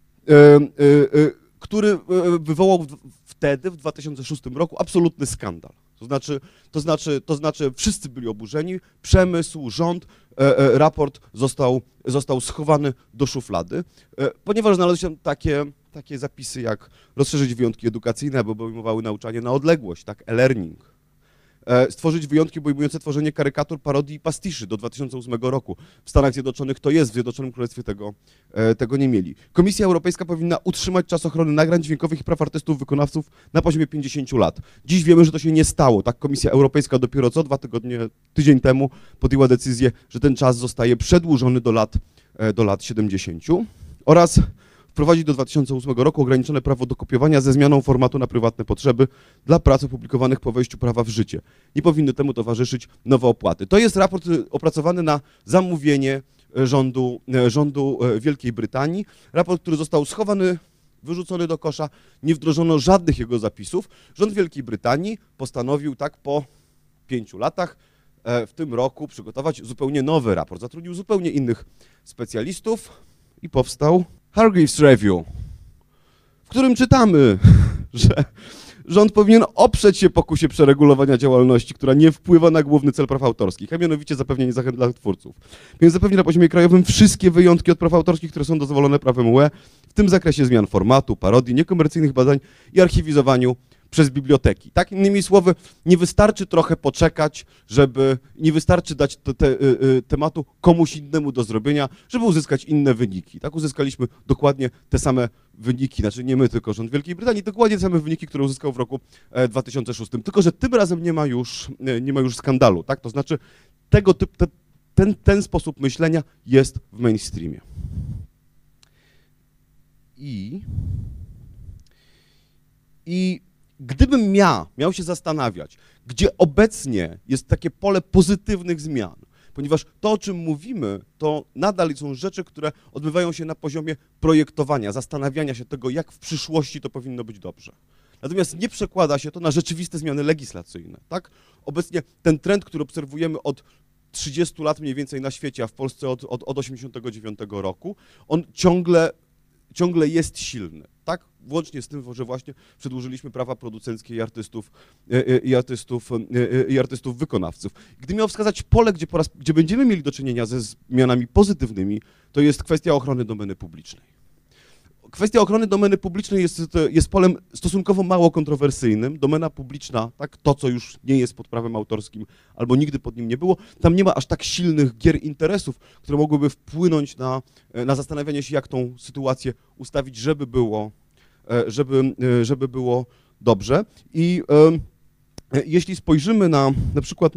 który wywołał wtedy, w 2006 roku, absolutny skandal. To znaczy wszyscy byli oburzeni, przemysł, rząd, raport został schowany do szuflady, ponieważ znalazły się takie zapisy jak rozszerzyć wyjątki edukacyjne, aby obejmowały nauczanie na odległość, tak, e-learning. Stworzyć wyjątki obejmujące tworzenie karykatur, parodii i pastiszy do 2008 roku. W Stanach Zjednoczonych to jest, w Zjednoczonym Królestwie tego nie mieli. Komisja Europejska powinna utrzymać czas ochrony nagrań dźwiękowych i praw artystów wykonawców na poziomie 50 lat. Dziś wiemy, że to się nie stało. Tak, Komisja Europejska dopiero tydzień temu podjęła decyzję, że ten czas zostaje przedłużony do lat 70 oraz wprowadzić do 2008 roku ograniczone prawo do kopiowania ze zmianą formatu na prywatne potrzeby dla prac opublikowanych po wejściu prawa w życie. Nie powinny temu towarzyszyć nowe opłaty. To jest raport opracowany na zamówienie rządu Wielkiej Brytanii. Raport, który został schowany, wyrzucony do kosza, nie wdrożono żadnych jego zapisów. Rząd Wielkiej Brytanii postanowił tak po 5 latach w tym roku przygotować zupełnie nowy raport. Zatrudnił zupełnie innych specjalistów i powstał Hargreaves Review, w którym czytamy, że rząd powinien oprzeć się pokusie przeregulowania działalności, która nie wpływa na główny cel praw autorskich, a mianowicie zapewnienie zachęt dla twórców. Więc zapewni na poziomie krajowym wszystkie wyjątki od praw autorskich, które są dozwolone prawem UE, w tym zakresie zmian formatu, parodii, niekomercyjnych badań i archiwizowaniu przez biblioteki. Tak, innymi słowy, nie wystarczy trochę poczekać, nie wystarczy dać tematu komuś innemu do zrobienia, żeby uzyskać inne wyniki. Tak, uzyskaliśmy dokładnie te same wyniki, znaczy nie my, tylko rząd Wielkiej Brytanii, dokładnie te same wyniki, które uzyskał w roku 2006. Tylko że tym razem nie ma już skandalu, tak? To znaczy ten sposób myślenia jest w mainstreamie. I gdybym miał się zastanawiać, gdzie obecnie jest takie pole pozytywnych zmian, ponieważ to, o czym mówimy, to nadal są rzeczy, które odbywają się na poziomie projektowania, zastanawiania się tego, jak w przyszłości to powinno być dobrze. Natomiast nie przekłada się to na rzeczywiste zmiany legislacyjne. Tak? Obecnie ten trend, który obserwujemy od 30 lat mniej więcej na świecie, a w Polsce od 89 roku, on ciągle jest silny, tak? Włącznie z tym, że właśnie przedłużyliśmy prawa producenckie i artystów wykonawców. Gdy miał wskazać pole, gdzie będziemy mieli do czynienia ze zmianami pozytywnymi, to jest kwestia ochrony domeny publicznej. Kwestia ochrony domeny publicznej jest polem stosunkowo mało kontrowersyjnym. Domena publiczna, tak, to co już nie jest pod prawem autorskim albo nigdy pod nim nie było, tam nie ma aż tak silnych gier interesów, które mogłyby wpłynąć na zastanawianie się, jak tą sytuację ustawić, żeby było żeby było dobrze. I jeśli spojrzymy na przykład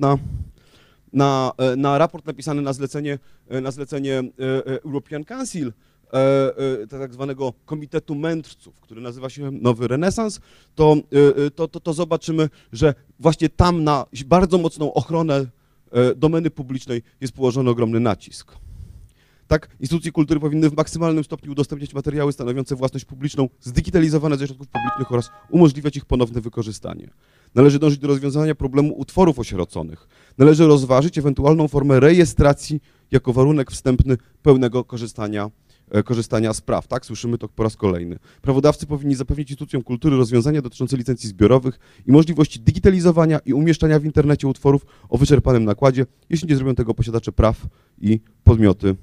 na raport napisany na zlecenie European Council, tak zwanego Komitetu Mędrców, który nazywa się Nowy Renesans, to zobaczymy, że właśnie tam na bardzo mocną ochronę domeny publicznej jest położony ogromny nacisk. Tak, instytucje kultury powinny w maksymalnym stopniu udostępniać materiały stanowiące własność publiczną, zdigitalizowane ze środków publicznych oraz umożliwiać ich ponowne wykorzystanie. Należy dążyć do rozwiązania problemu utworów osieroconych. Należy rozważyć ewentualną formę rejestracji jako warunek wstępny pełnego korzystania z praw. Tak, słyszymy to po raz kolejny. Prawodawcy powinni zapewnić instytucjom kultury rozwiązania dotyczące licencji zbiorowych i możliwości digitalizowania i umieszczania w internecie utworów o wyczerpanym nakładzie, jeśli nie zrobią tego posiadacze praw i podmioty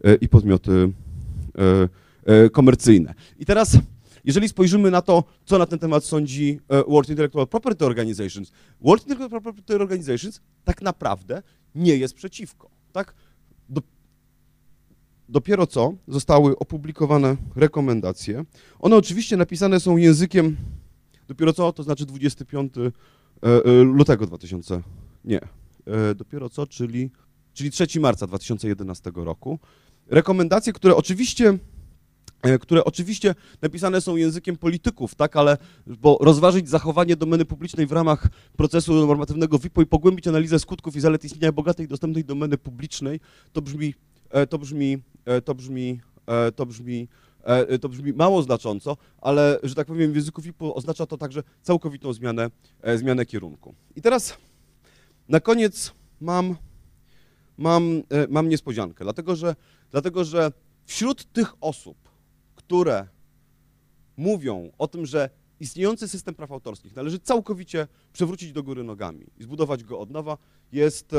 komercyjne. I teraz, jeżeli spojrzymy na to, co na ten temat sądzi World Intellectual Property Organizations, World Intellectual Property Organizations tak naprawdę nie jest przeciwko. Tak? Dopiero co zostały opublikowane rekomendacje. One oczywiście napisane są językiem, dopiero co, to znaczy 25 lutego 2000, nie, dopiero co, czyli 3 marca 2011 roku. Rekomendacje, które oczywiście napisane są językiem polityków, tak, ale bo rozważyć zachowanie domeny publicznej w ramach procesu normatywnego WIPO i pogłębić analizę skutków i zalet istnienia bogatej i dostępnej domeny publicznej, to brzmi mało znacząco, ale, że tak powiem, w języku WIPO oznacza to także całkowitą zmianę kierunku. I teraz na koniec mam niespodziankę, dlatego że wśród tych osób, które mówią o tym, że istniejący system praw autorskich należy całkowicie przewrócić do góry nogami i zbudować go od nowa, jest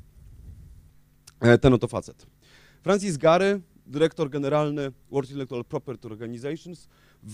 ten oto facet. Francis Gary, dyrektor generalny World Intellectual Property Organizations,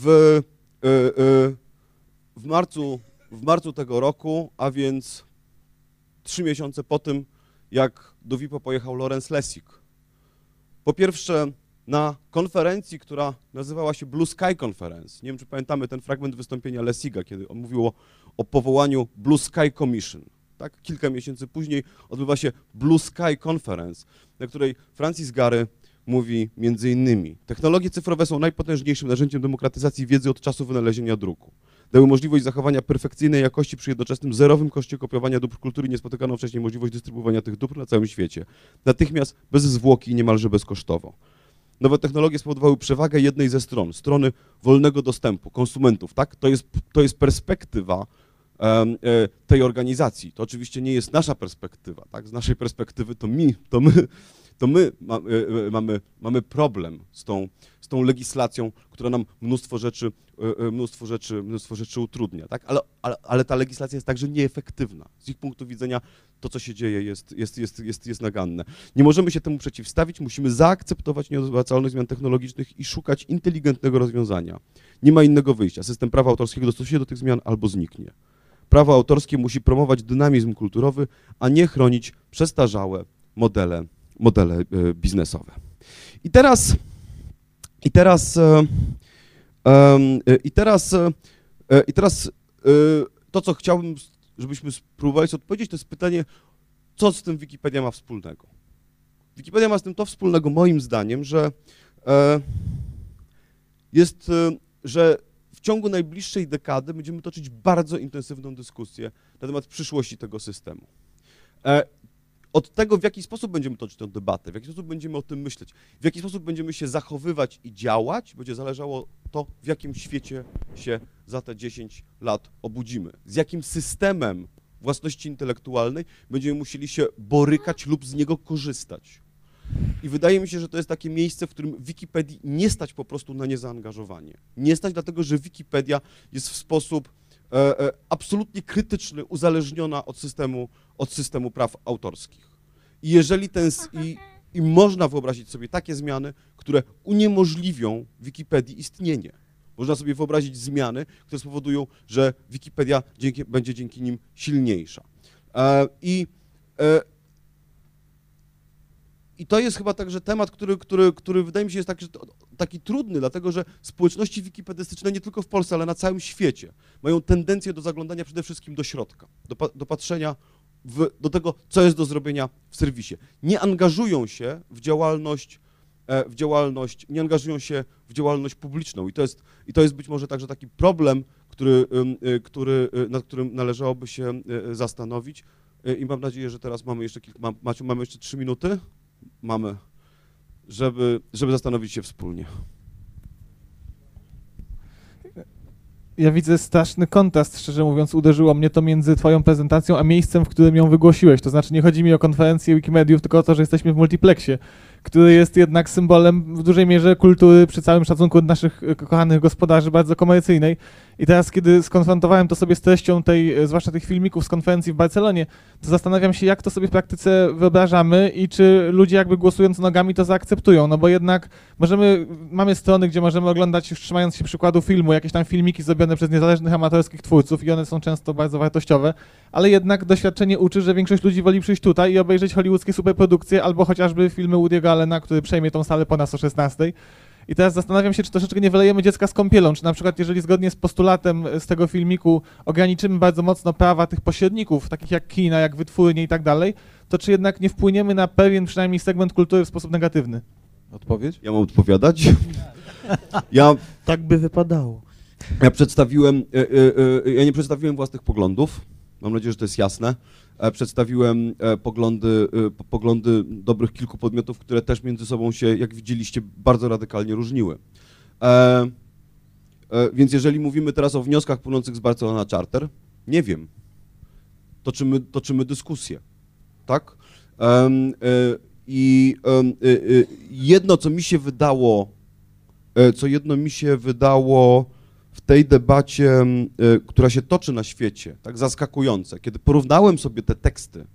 w marcu tego roku, a więc 3 miesiące po tym, jak do WIPO pojechał Lawrence Lessig. Po pierwsze na konferencji, która nazywała się Blue Sky Conference. Nie wiem, czy pamiętamy ten fragment wystąpienia Lessiga, kiedy on mówił o powołaniu Blue Sky Commission. Tak? Kilka miesięcy później odbywa się Blue Sky Conference, na której Francis Gary mówi między innymi: technologie cyfrowe są najpotężniejszym narzędziem demokratyzacji wiedzy od czasu wynalezienia druku. Dały możliwość zachowania perfekcyjnej jakości przy jednoczesnym zerowym koszcie kopiowania dóbr kultury, niespotykaną wcześniej możliwość dystrybuowania tych dóbr na całym świecie. Natychmiast, bez zwłoki i niemalże bezkosztowo. Nowe technologie spowodowały przewagę jednej ze stron, strony wolnego dostępu, konsumentów. Tak? To jest perspektywa tej organizacji. To oczywiście nie jest nasza perspektywa. Tak? Z naszej perspektywy to my mamy problem z tą legislacją, która nam mnóstwo rzeczy utrudnia, tak? Ale ta legislacja jest także nieefektywna. Z ich punktu widzenia to, co się dzieje, jest naganne. Nie możemy się temu przeciwstawić, musimy zaakceptować nieodwracalność zmian technologicznych i szukać inteligentnego rozwiązania. Nie ma innego wyjścia. System prawa autorskiego dostosuje się do tych zmian albo zniknie. Prawo autorskie musi promować dynamizm kulturowy, a nie chronić przestarzałe modele biznesowe. I teraz to, co chciałbym, żebyśmy spróbowali sobie odpowiedzieć, to jest pytanie, co z tym Wikipedia ma wspólnego. Wikipedia ma z tym to wspólnego, moim zdaniem, że w ciągu najbliższej dekady będziemy toczyć bardzo intensywną dyskusję na temat przyszłości tego systemu. Od tego, w jaki sposób będziemy toczyć tę debatę, w jaki sposób będziemy o tym myśleć, w jaki sposób będziemy się zachowywać i działać, będzie zależało to, w jakim świecie się za te 10 lat obudzimy. Z jakim systemem własności intelektualnej będziemy musieli się borykać lub z niego korzystać. I wydaje mi się, że to jest takie miejsce, w którym Wikipedii nie stać po prostu na niezaangażowanie. Nie stać dlatego, że Wikipedia jest w sposób absolutnie krytyczny, uzależniona od systemu praw autorskich. I jeżeli i można wyobrazić sobie takie zmiany, które uniemożliwią Wikipedii istnienie. Można sobie wyobrazić zmiany, które spowodują, że Wikipedia będzie dzięki nim silniejsza. I to jest chyba także temat, który wydaje mi się jest taki trudny, dlatego że społeczności wikipedystyczne nie tylko w Polsce, ale na całym świecie mają tendencję do zaglądania przede wszystkim do środka, do patrzenia do tego, co jest do zrobienia w serwisie. Nie angażują się w działalność, w działalność publiczną i to jest być może także taki problem, nad którym należałoby się zastanowić i mam nadzieję, że teraz mamy jeszcze Maciu, mamy jeszcze 3 minuty? Mamy, żeby zastanowić się wspólnie. Ja widzę straszny kontrast, szczerze mówiąc, uderzyło mnie to między twoją prezentacją, a miejscem, w którym ją wygłosiłeś. To znaczy nie chodzi mi o konferencję Wikimediów, tylko o to, że jesteśmy w multiplexie, który jest jednak symbolem w dużej mierze kultury, przy całym szacunku od naszych kochanych gospodarzy, bardzo komercyjnej. I teraz, kiedy skonfrontowałem to sobie z treścią zwłaszcza tych filmików z konferencji w Barcelonie, to zastanawiam się, jak to sobie w praktyce wyobrażamy i czy ludzie jakby głosując nogami to zaakceptują, no bo jednak mamy strony, gdzie możemy oglądać, już trzymając się przykładu filmu, jakieś tam filmiki zrobione przez niezależnych amatorskich twórców i one są często bardzo wartościowe, ale jednak doświadczenie uczy, że większość ludzi woli przyjść tutaj i obejrzeć hollywoodzkie superprodukcje albo chociażby filmy Woody'ego Allena, który przejmie tą salę po nas o 16:00. I teraz zastanawiam się, czy troszeczkę nie wylejemy dziecka z kąpielą, czy na przykład jeżeli zgodnie z postulatem z tego filmiku ograniczymy bardzo mocno prawa tych pośredników, takich jak kina, jak wytwórnie i tak dalej, to czy jednak nie wpłyniemy na pewien przynajmniej segment kultury w sposób negatywny? Odpowiedź? Ja mam odpowiadać? Tak by wypadało. Ja nie przedstawiłem własnych poglądów, mam nadzieję, że to jest jasne. Przedstawiłem poglądy dobrych kilku podmiotów, które też między sobą się, jak widzieliście, bardzo radykalnie różniły. Więc jeżeli mówimy teraz o wnioskach płynących z Barcelona Charter, nie wiem, toczymy dyskusję, tak? Jedno, co jedno mi się wydało w tej debacie, która się toczy na świecie, tak zaskakujące, kiedy porównałem sobie te teksty,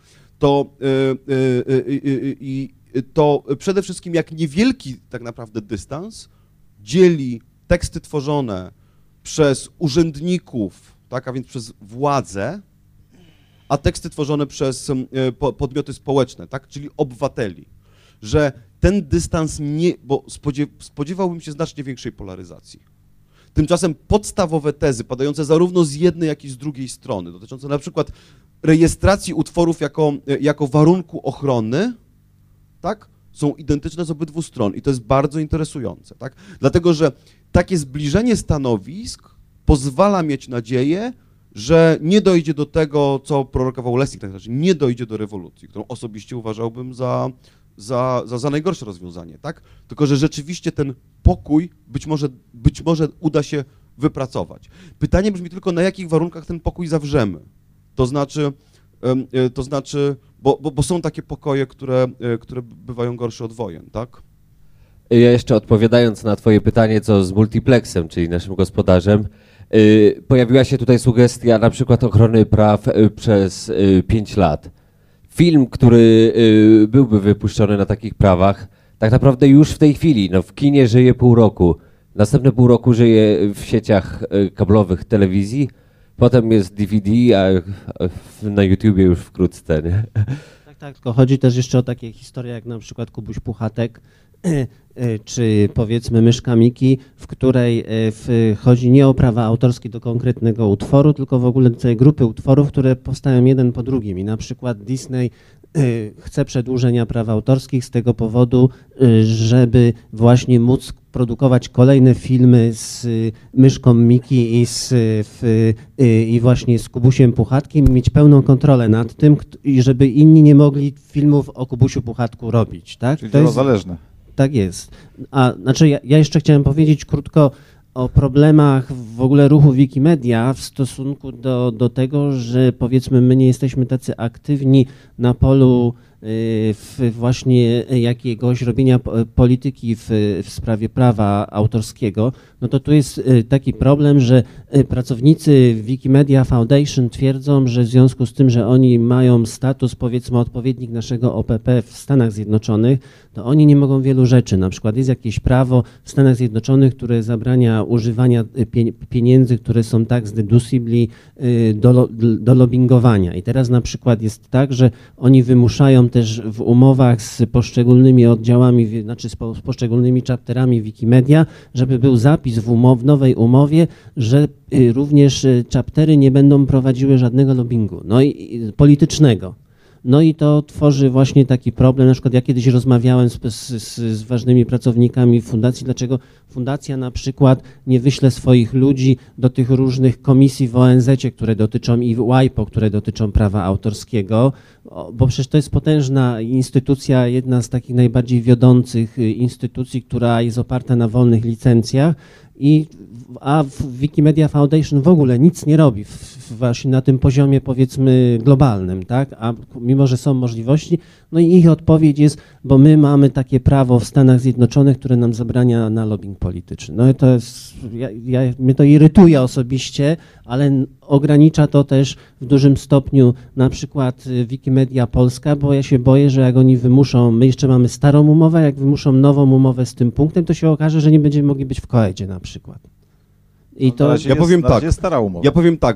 to przede wszystkim jak niewielki tak naprawdę dystans dzieli teksty tworzone przez urzędników, tak, a więc przez władzę, a teksty tworzone przez podmioty społeczne, tak, czyli obywateli, że ten dystans bo spodziewałbym się znacznie większej polaryzacji. Tymczasem podstawowe tezy padające zarówno z jednej, jak i z drugiej strony, dotyczące na przykład rejestracji utworów jako warunku ochrony, tak, są identyczne z obydwu stron i to jest bardzo interesujące, tak? Dlatego, że takie zbliżenie stanowisk pozwala mieć nadzieję, że nie dojdzie do tego, co prorokował Lessing, tak znaczy nie dojdzie do rewolucji, którą osobiście uważałbym za najgorsze rozwiązanie, tak? Tylko że rzeczywiście ten pokój być może uda się wypracować. Pytanie brzmi tylko, na jakich warunkach ten pokój zawrzemy. To znaczy, bo są takie pokoje, które bywają gorsze od wojen, tak? Ja jeszcze odpowiadając na twoje pytanie, co z multiplexem, czyli naszym gospodarzem, pojawiła się tutaj sugestia na przykład ochrony praw przez 5 lat. Film, który byłby wypuszczony na takich prawach, tak naprawdę już w tej chwili, no w kinie żyje pół roku, następne pół roku żyje w sieciach kablowych telewizji, potem jest DVD, a na YouTubie już wkrótce, nie? Tak, tylko chodzi też jeszcze o takie historie jak na przykład Kubuś Puchatek, czy powiedzmy Myszka Miki, w której chodzi nie o prawa autorskie do konkretnego utworu, tylko w ogóle do całej grupy utworów, które powstają jeden po drugim i na przykład Disney chce przedłużenia praw autorskich z tego powodu, żeby właśnie móc produkować kolejne filmy z Myszką Miki i właśnie z Kubusiem Puchatkiem i mieć pełną kontrolę nad tym, i żeby inni nie mogli filmów o Kubusiu Puchatku robić, tak? Czyli to zależne. Tak jest. A znaczy ja jeszcze chciałem powiedzieć krótko o problemach w ogóle ruchu Wikimedia w stosunku do tego, że powiedzmy my nie jesteśmy tacy aktywni na polu właśnie jakiegoś robienia polityki w sprawie prawa autorskiego, no to tu jest taki problem, że pracownicy Wikimedia Foundation twierdzą, że w związku z tym, że oni mają status, powiedzmy, odpowiednik naszego OPP w Stanach Zjednoczonych, to oni nie mogą wielu rzeczy. Na przykład jest jakieś prawo w Stanach Zjednoczonych, które zabrania używania pieniędzy, które są tax deducibly do lobbingowania. I teraz na przykład jest tak, że oni wymuszają też w umowach z poszczególnymi oddziałami, znaczy z poszczególnymi chapterami Wikimedia, żeby był zapis w nowej umowie, że również chaptery nie będą prowadziły żadnego lobbingu, no i politycznego. No i to tworzy właśnie taki problem. Na przykład ja kiedyś rozmawiałem z ważnymi pracownikami fundacji, dlaczego fundacja na przykład nie wyśle swoich ludzi do tych różnych komisji w ONZ-cie, które dotyczą i WIPO, które dotyczą prawa autorskiego, bo przecież to jest potężna instytucja, jedna z takich najbardziej wiodących instytucji, która jest oparta na wolnych licencjach. A Wikimedia Foundation w ogóle nic nie robi właśnie na tym poziomie, powiedzmy, globalnym, tak? A mimo, że są możliwości, no i ich odpowiedź jest, bo my mamy takie prawo w Stanach Zjednoczonych, które nam zabrania na lobbying polityczny. No i to jest, mnie to irytuje osobiście, ale ogranicza to też w dużym stopniu na przykład Wikimedia Polska, bo ja się boję, że jak oni wymuszą, my jeszcze mamy starą umowę, jak wymuszą nową umowę z tym punktem, to się okaże, że nie będziemy mogli być w koedzie na przykład. I to ja powiem tak,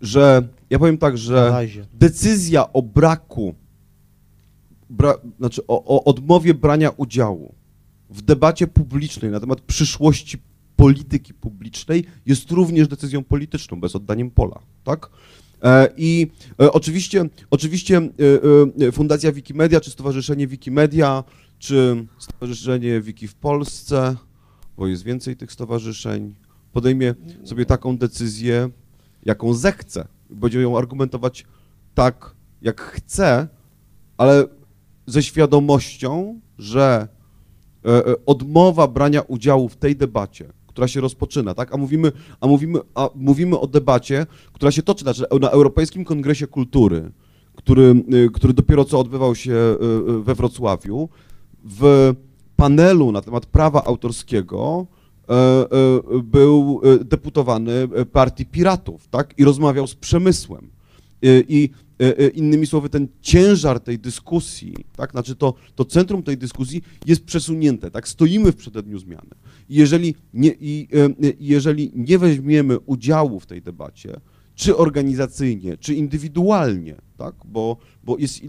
że decyzja o braku, znaczy o odmowie brania udziału w debacie publicznej na temat przyszłości polityki publicznej jest również decyzją polityczną, bez oddaniem pola, tak? I oczywiście Fundacja Wikimedia, czy Stowarzyszenie Wikimedia, czy Stowarzyszenie Wiki w Polsce, bo jest więcej tych stowarzyszeń, podejmie sobie taką decyzję, jaką zechce. Będzie ją argumentować tak, jak chce, ale ze świadomością, że odmowa brania udziału w tej debacie, która się rozpoczyna, tak? A mówimy o debacie, która się toczy na Europejskim Kongresie Kultury, który dopiero co odbywał się we Wrocławiu, w panelu na temat prawa autorskiego był deputowany Partii Piratów, tak? I rozmawiał z przemysłem. I innymi słowy, ten ciężar tej dyskusji, tak? Znaczy to centrum tej dyskusji jest przesunięte, tak? Stoimy w przededniu zmiany. I jeżeli nie weźmiemy udziału w tej debacie, czy organizacyjnie, czy indywidualnie, tak? Bo jest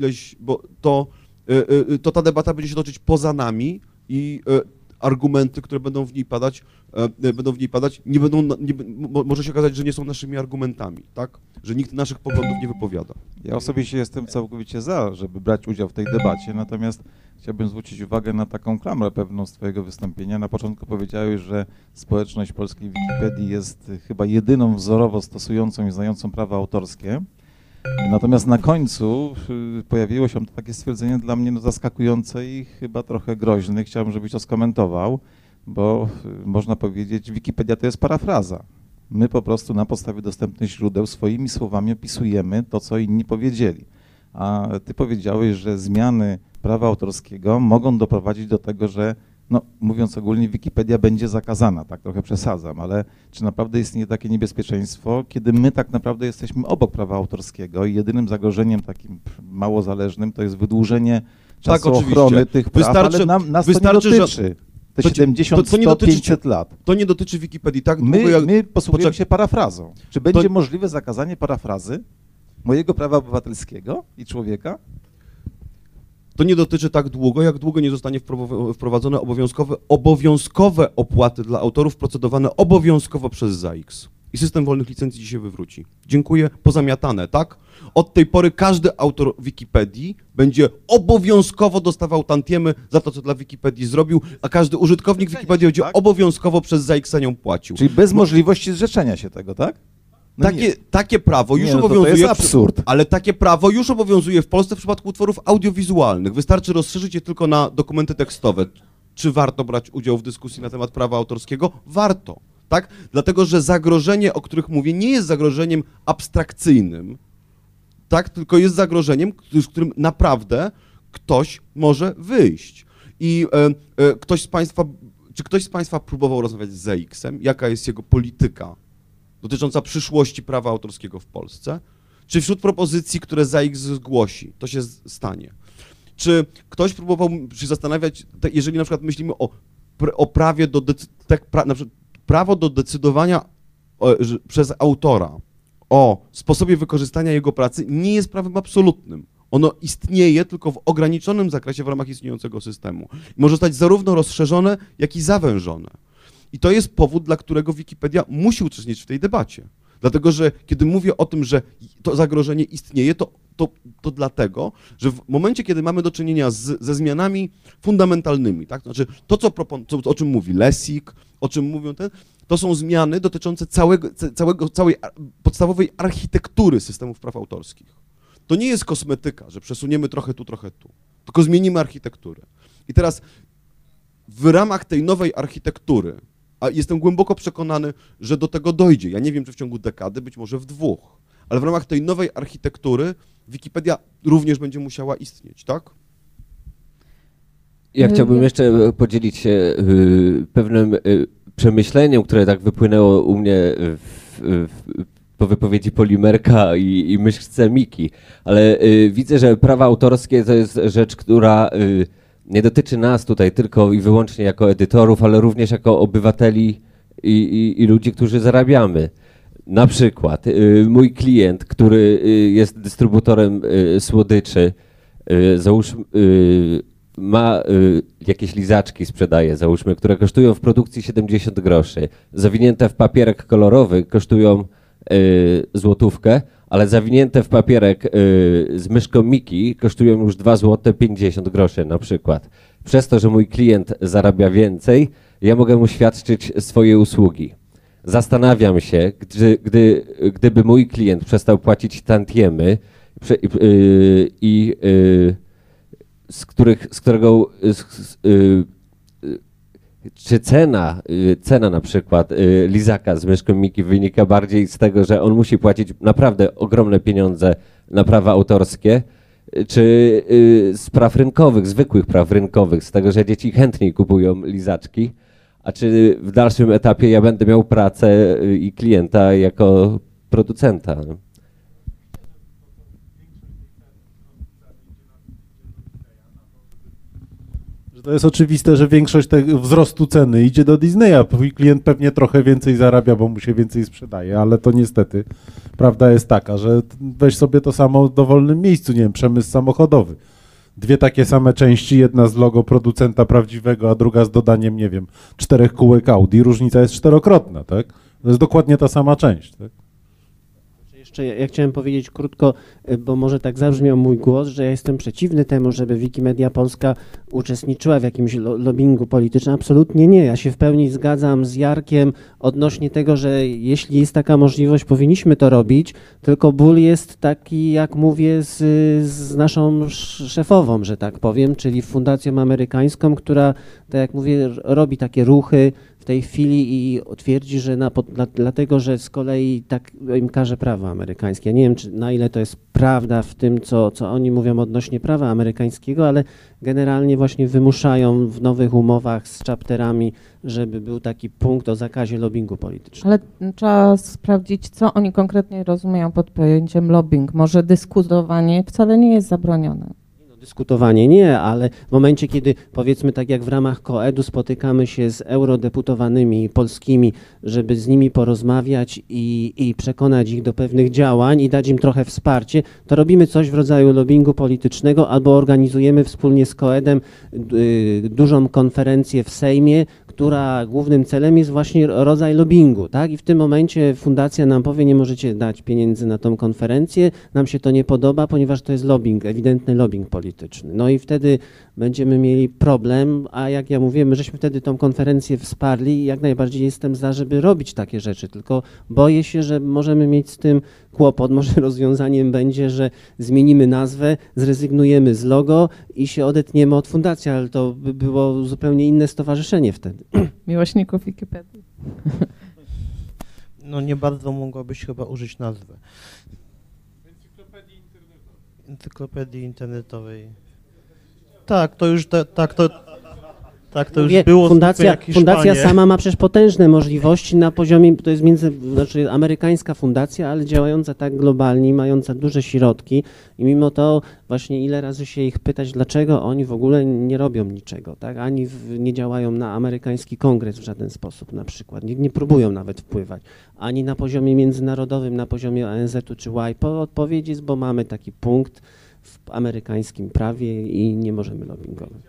to ta debata będzie się toczyć poza nami i argumenty, które będą w niej padać, może się okazać, że nie są naszymi argumentami, tak? Że nikt naszych poglądów nie wypowiada. Ja osobiście jestem całkowicie za, żeby brać udział w tej debacie, natomiast chciałbym zwrócić uwagę na taką klamrę pewną z twojego wystąpienia. Na początku powiedziałeś, że społeczność polskiej Wikipedii jest chyba jedyną wzorowo stosującą i znającą prawa autorskie. Natomiast na końcu pojawiło się takie stwierdzenie dla mnie zaskakujące i chyba trochę groźne. Chciałbym, żebyś to skomentował, bo można powiedzieć, Wikipedia to jest parafraza. My po prostu na podstawie dostępnych źródeł swoimi słowami opisujemy to, co inni powiedzieli. A ty powiedziałeś, że zmiany prawa autorskiego mogą doprowadzić do tego, że, no mówiąc ogólnie, Wikipedia będzie zakazana, tak trochę przesadzam, ale czy naprawdę istnieje takie niebezpieczeństwo, kiedy my tak naprawdę jesteśmy obok prawa autorskiego i jedynym zagrożeniem takim mało zależnym to jest wydłużenie czasu ochrony tych praw, ale nas to nie dotyczy. Te 70, 100, 500 lat. To nie dotyczy Wikipedii tak długo, my posługujemy się parafrazą. Czy będzie możliwe zakazanie parafrazy mojego prawa obywatelskiego i człowieka? To nie dotyczy tak długo, jak długo nie zostanie wprowadzone obowiązkowe opłaty dla autorów procedowane obowiązkowo przez ZAIKS. I system wolnych licencji dzisiaj wywróci. Dziękuję, pozamiatane, tak? Od tej pory każdy autor Wikipedii będzie obowiązkowo dostawał tantiemy za to, co dla Wikipedii zrobił, a każdy użytkownik Wikipedii będzie obowiązkowo przez ZAIKS-a nią płacił. Czyli bez możliwości zrzeczenia się tego, tak? No takie prawo już obowiązuje. To jest absurd. Ale takie prawo już obowiązuje w Polsce w przypadku utworów audiowizualnych. Wystarczy rozszerzyć je tylko na dokumenty tekstowe. Czy warto brać udział w dyskusji na temat prawa autorskiego? Warto. Tak? Dlatego, że zagrożenie, o których mówię, nie jest zagrożeniem abstrakcyjnym, tak? Tylko jest zagrożeniem, z którym naprawdę ktoś może wyjść. I ktoś z Państwa Czy ktoś z Państwa próbował rozmawiać z ZX-em? Jaka jest jego polityka dotycząca przyszłości prawa autorskiego w Polsce? Czy wśród propozycji, które ZX zgłosi, to się stanie? Czy ktoś próbował się zastanawiać, jeżeli na przykład myślimy o prawie do na przykład prawo do decydowania przez autora o sposobie wykorzystania jego pracy nie jest prawem absolutnym. Ono istnieje tylko w ograniczonym zakresie w ramach istniejącego systemu. Może zostać zarówno rozszerzone, jak i zawężone. I to jest powód, dla którego Wikipedia musi uczestniczyć w tej debacie. Dlatego, że kiedy mówię o tym, że to zagrożenie istnieje, to dlatego, że w momencie, kiedy mamy do czynienia ze zmianami fundamentalnymi, tak? Znaczy to, o czym mówi Lessig, o czym mówią to są zmiany dotyczące całej podstawowej architektury systemów praw autorskich. To nie jest kosmetyka, że przesuniemy trochę tu, tylko zmienimy architekturę. I teraz w ramach tej nowej architektury, a jestem głęboko przekonany, że do tego dojdzie, ja nie wiem, czy w ciągu dekady, być może w 2, ale w ramach tej nowej architektury Wikipedia również będzie musiała istnieć, tak? Ja chciałbym jeszcze podzielić się pewnym przemyśleniem, które tak wypłynęło u mnie po wypowiedzi Polimerka i myślce Miki, ale widzę, że prawa autorskie to jest rzecz, która nie dotyczy nas tutaj tylko i wyłącznie jako edytorów, ale również jako obywateli i ludzi, którzy zarabiamy. Na przykład mój klient, który jest dystrybutorem słodyczy, załóżmy, ma jakieś lizaczki, sprzedaje, załóżmy, które kosztują w produkcji 70 groszy. Zawinięte w papierek kolorowy kosztują złotówkę, ale zawinięte w papierek z myszką Miki kosztują już 2 zł 50 groszy na przykład. Przez to, że mój klient zarabia więcej, ja mogę mu świadczyć swoje usługi. Zastanawiam się, gdyby mój klient przestał płacić tantiemy czy cena na przykład lizaka z myszką Miki wynika bardziej z tego, że on musi płacić naprawdę ogromne pieniądze na prawa autorskie, czy z praw rynkowych, zwykłych praw rynkowych, z tego, że dzieci chętniej kupują lizaczki, a czy w dalszym etapie ja będę miał pracę i klienta jako producenta. To jest oczywiste, że większość tego wzrostu ceny idzie do Disneya. Twój klient pewnie trochę więcej zarabia, bo mu się więcej sprzedaje, ale to niestety prawda jest taka, że weź sobie to samo w dowolnym miejscu, nie wiem, przemysł samochodowy. 2 takie same części, jedna z logo producenta prawdziwego, a druga z dodaniem, nie wiem, 4 kółek Audi. Różnica jest 4-krotna, tak? To jest dokładnie ta sama część, tak? Jeszcze ja chciałem powiedzieć krótko, bo może tak zabrzmiał mój głos, że ja jestem przeciwny temu, żeby Wikimedia Polska uczestniczyła w jakimś lobbingu politycznym. Absolutnie nie. Ja się w pełni zgadzam z Jarkiem odnośnie tego, że jeśli jest taka możliwość, powinniśmy to robić, tylko ból jest taki, jak mówię, z naszą szefową, że tak powiem, czyli Fundacją Amerykańską, która, tak jak mówię, robi takie ruchy w tej chwili i twierdzi, że dlatego, że z kolei tak im każe prawo amerykańskie. Ja nie wiem, na ile to jest prawda w tym, co oni mówią odnośnie prawa amerykańskiego, ale generalnie właśnie wymuszają w nowych umowach z chapterami, żeby był taki punkt o zakazie lobbingu politycznego. Ale trzeba sprawdzić, co oni konkretnie rozumieją pod pojęciem lobbying. Może dyskutowanie wcale nie jest zabronione. Dyskutowanie nie, ale w momencie, kiedy powiedzmy tak jak w ramach COED-u spotykamy się z eurodeputowanymi polskimi, żeby z nimi porozmawiać i przekonać ich do pewnych działań i dać im trochę wsparcie, to robimy coś w rodzaju lobbingu politycznego albo organizujemy wspólnie z COED-em dużą konferencję w Sejmie, która głównym celem jest właśnie rodzaj lobbingu, tak? I w tym momencie fundacja nam powie, nie możecie dać pieniędzy na tą konferencję, nam się to nie podoba, ponieważ to jest lobbying, ewidentny lobbying polityczny. No i wtedy będziemy mieli problem, a jak ja mówię, my żeśmy wtedy tą konferencję wsparli i jak najbardziej jestem za, żeby robić takie rzeczy, tylko boję się, że możemy mieć z tym kłopot. Może rozwiązaniem będzie, że zmienimy nazwę, zrezygnujemy z logo i się odetniemy od fundacji, ale to by było zupełnie inne stowarzyszenie wtedy. Miłośników Wikipedii. No nie bardzo mogłabyś chyba użyć nazwy. Encyklopedii internetowej. Tak, to już Tak, to już Mówię, było fundacja sama ma przecież potężne możliwości na poziomie, to jest znaczy amerykańska fundacja, ale działająca tak globalnie, mająca duże środki i mimo to właśnie ile razy się ich pytać, dlaczego oni w ogóle nie robią niczego, tak? Ani nie działają na amerykański kongres w żaden sposób na przykład, nie próbują nawet wpływać, ani na poziomie międzynarodowym, na poziomie ONZ-u czy WIPO. Odpowiedź jest, bo mamy taki punkt w amerykańskim prawie i nie możemy lobbingować.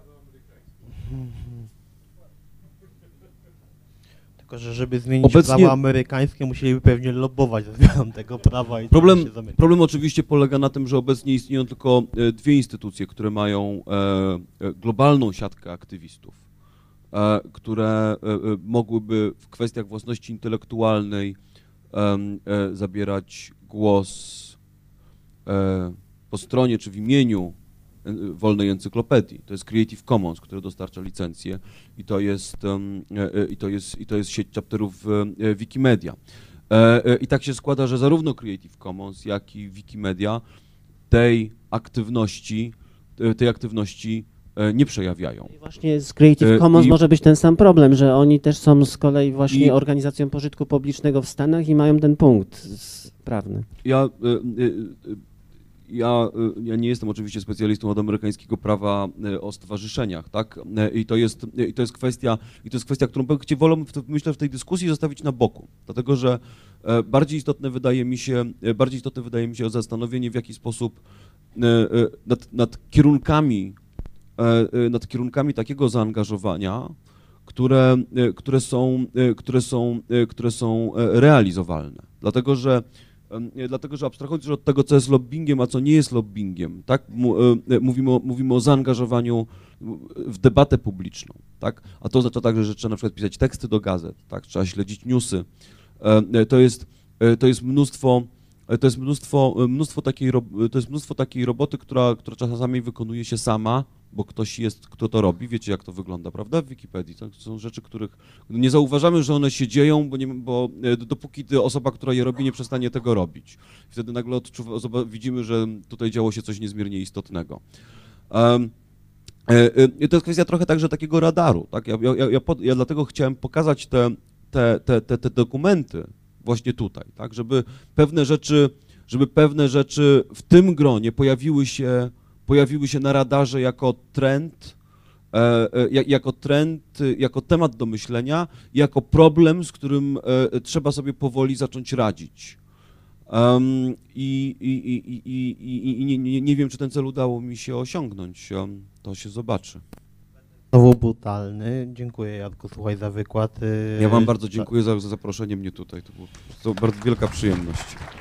Tylko, że żeby zmienić prawo amerykańskie, musieliby pewnie lobbować ze zmianą tego prawa i problem oczywiście polega na tym, że obecnie istnieją tylko dwie instytucje, które mają globalną siatkę aktywistów, które mogłyby w kwestiach własności intelektualnej zabierać głos po stronie czy w imieniu wolnej encyklopedii. To jest Creative Commons, który dostarcza licencję i to jest sieć chapterów Wikimedia. I tak się składa, że zarówno Creative Commons, jak i Wikimedia tej aktywności nie przejawiają. I właśnie z Creative Commons może być ten sam problem, że oni też są z kolei właśnie organizacją pożytku publicznego w Stanach i mają ten punkt prawny. Ja nie jestem oczywiście specjalistą od amerykańskiego prawa o stowarzyszeniach, tak? I to jest kwestia, którą wolę, myślę, w tej dyskusji zostawić na boku, dlatego że bardziej istotne wydaje mi się zastanowienie, w jaki sposób nad kierunkami takiego zaangażowania, które są realizowalne, dlatego że abstrahując już od tego, co jest lobbingiem, a co nie jest lobbingiem, tak? Mówimy o zaangażowaniu w debatę publiczną, tak? A to oznacza także, że trzeba na przykład pisać teksty do gazet, tak? Trzeba śledzić newsy. To jest mnóstwo takiej roboty, która czasami wykonuje się sama, bo ktoś jest, kto to robi. Wiecie, jak to wygląda, prawda? W Wikipedii. To są rzeczy, których nie zauważamy, że one się dzieją, bo dopóki osoba, która je robi, nie przestanie tego robić. Wtedy nagle widzimy, że tutaj działo się coś niezmiernie istotnego. To jest kwestia trochę także takiego radaru. Tak? Ja dlatego chciałem pokazać te dokumenty właśnie tutaj, tak? Żeby pewne rzeczy w tym gronie pojawiły się na radarze jako trend, jako temat do myślenia, jako problem, z którym trzeba sobie powoli zacząć radzić. Nie wiem, czy ten cel udało mi się osiągnąć, to się zobaczy. Znowu brutalny. Dziękuję, Jarku, słuchaj, za wykład. Ja wam bardzo dziękuję za zaproszenie mnie tutaj, to była bardzo wielka przyjemność.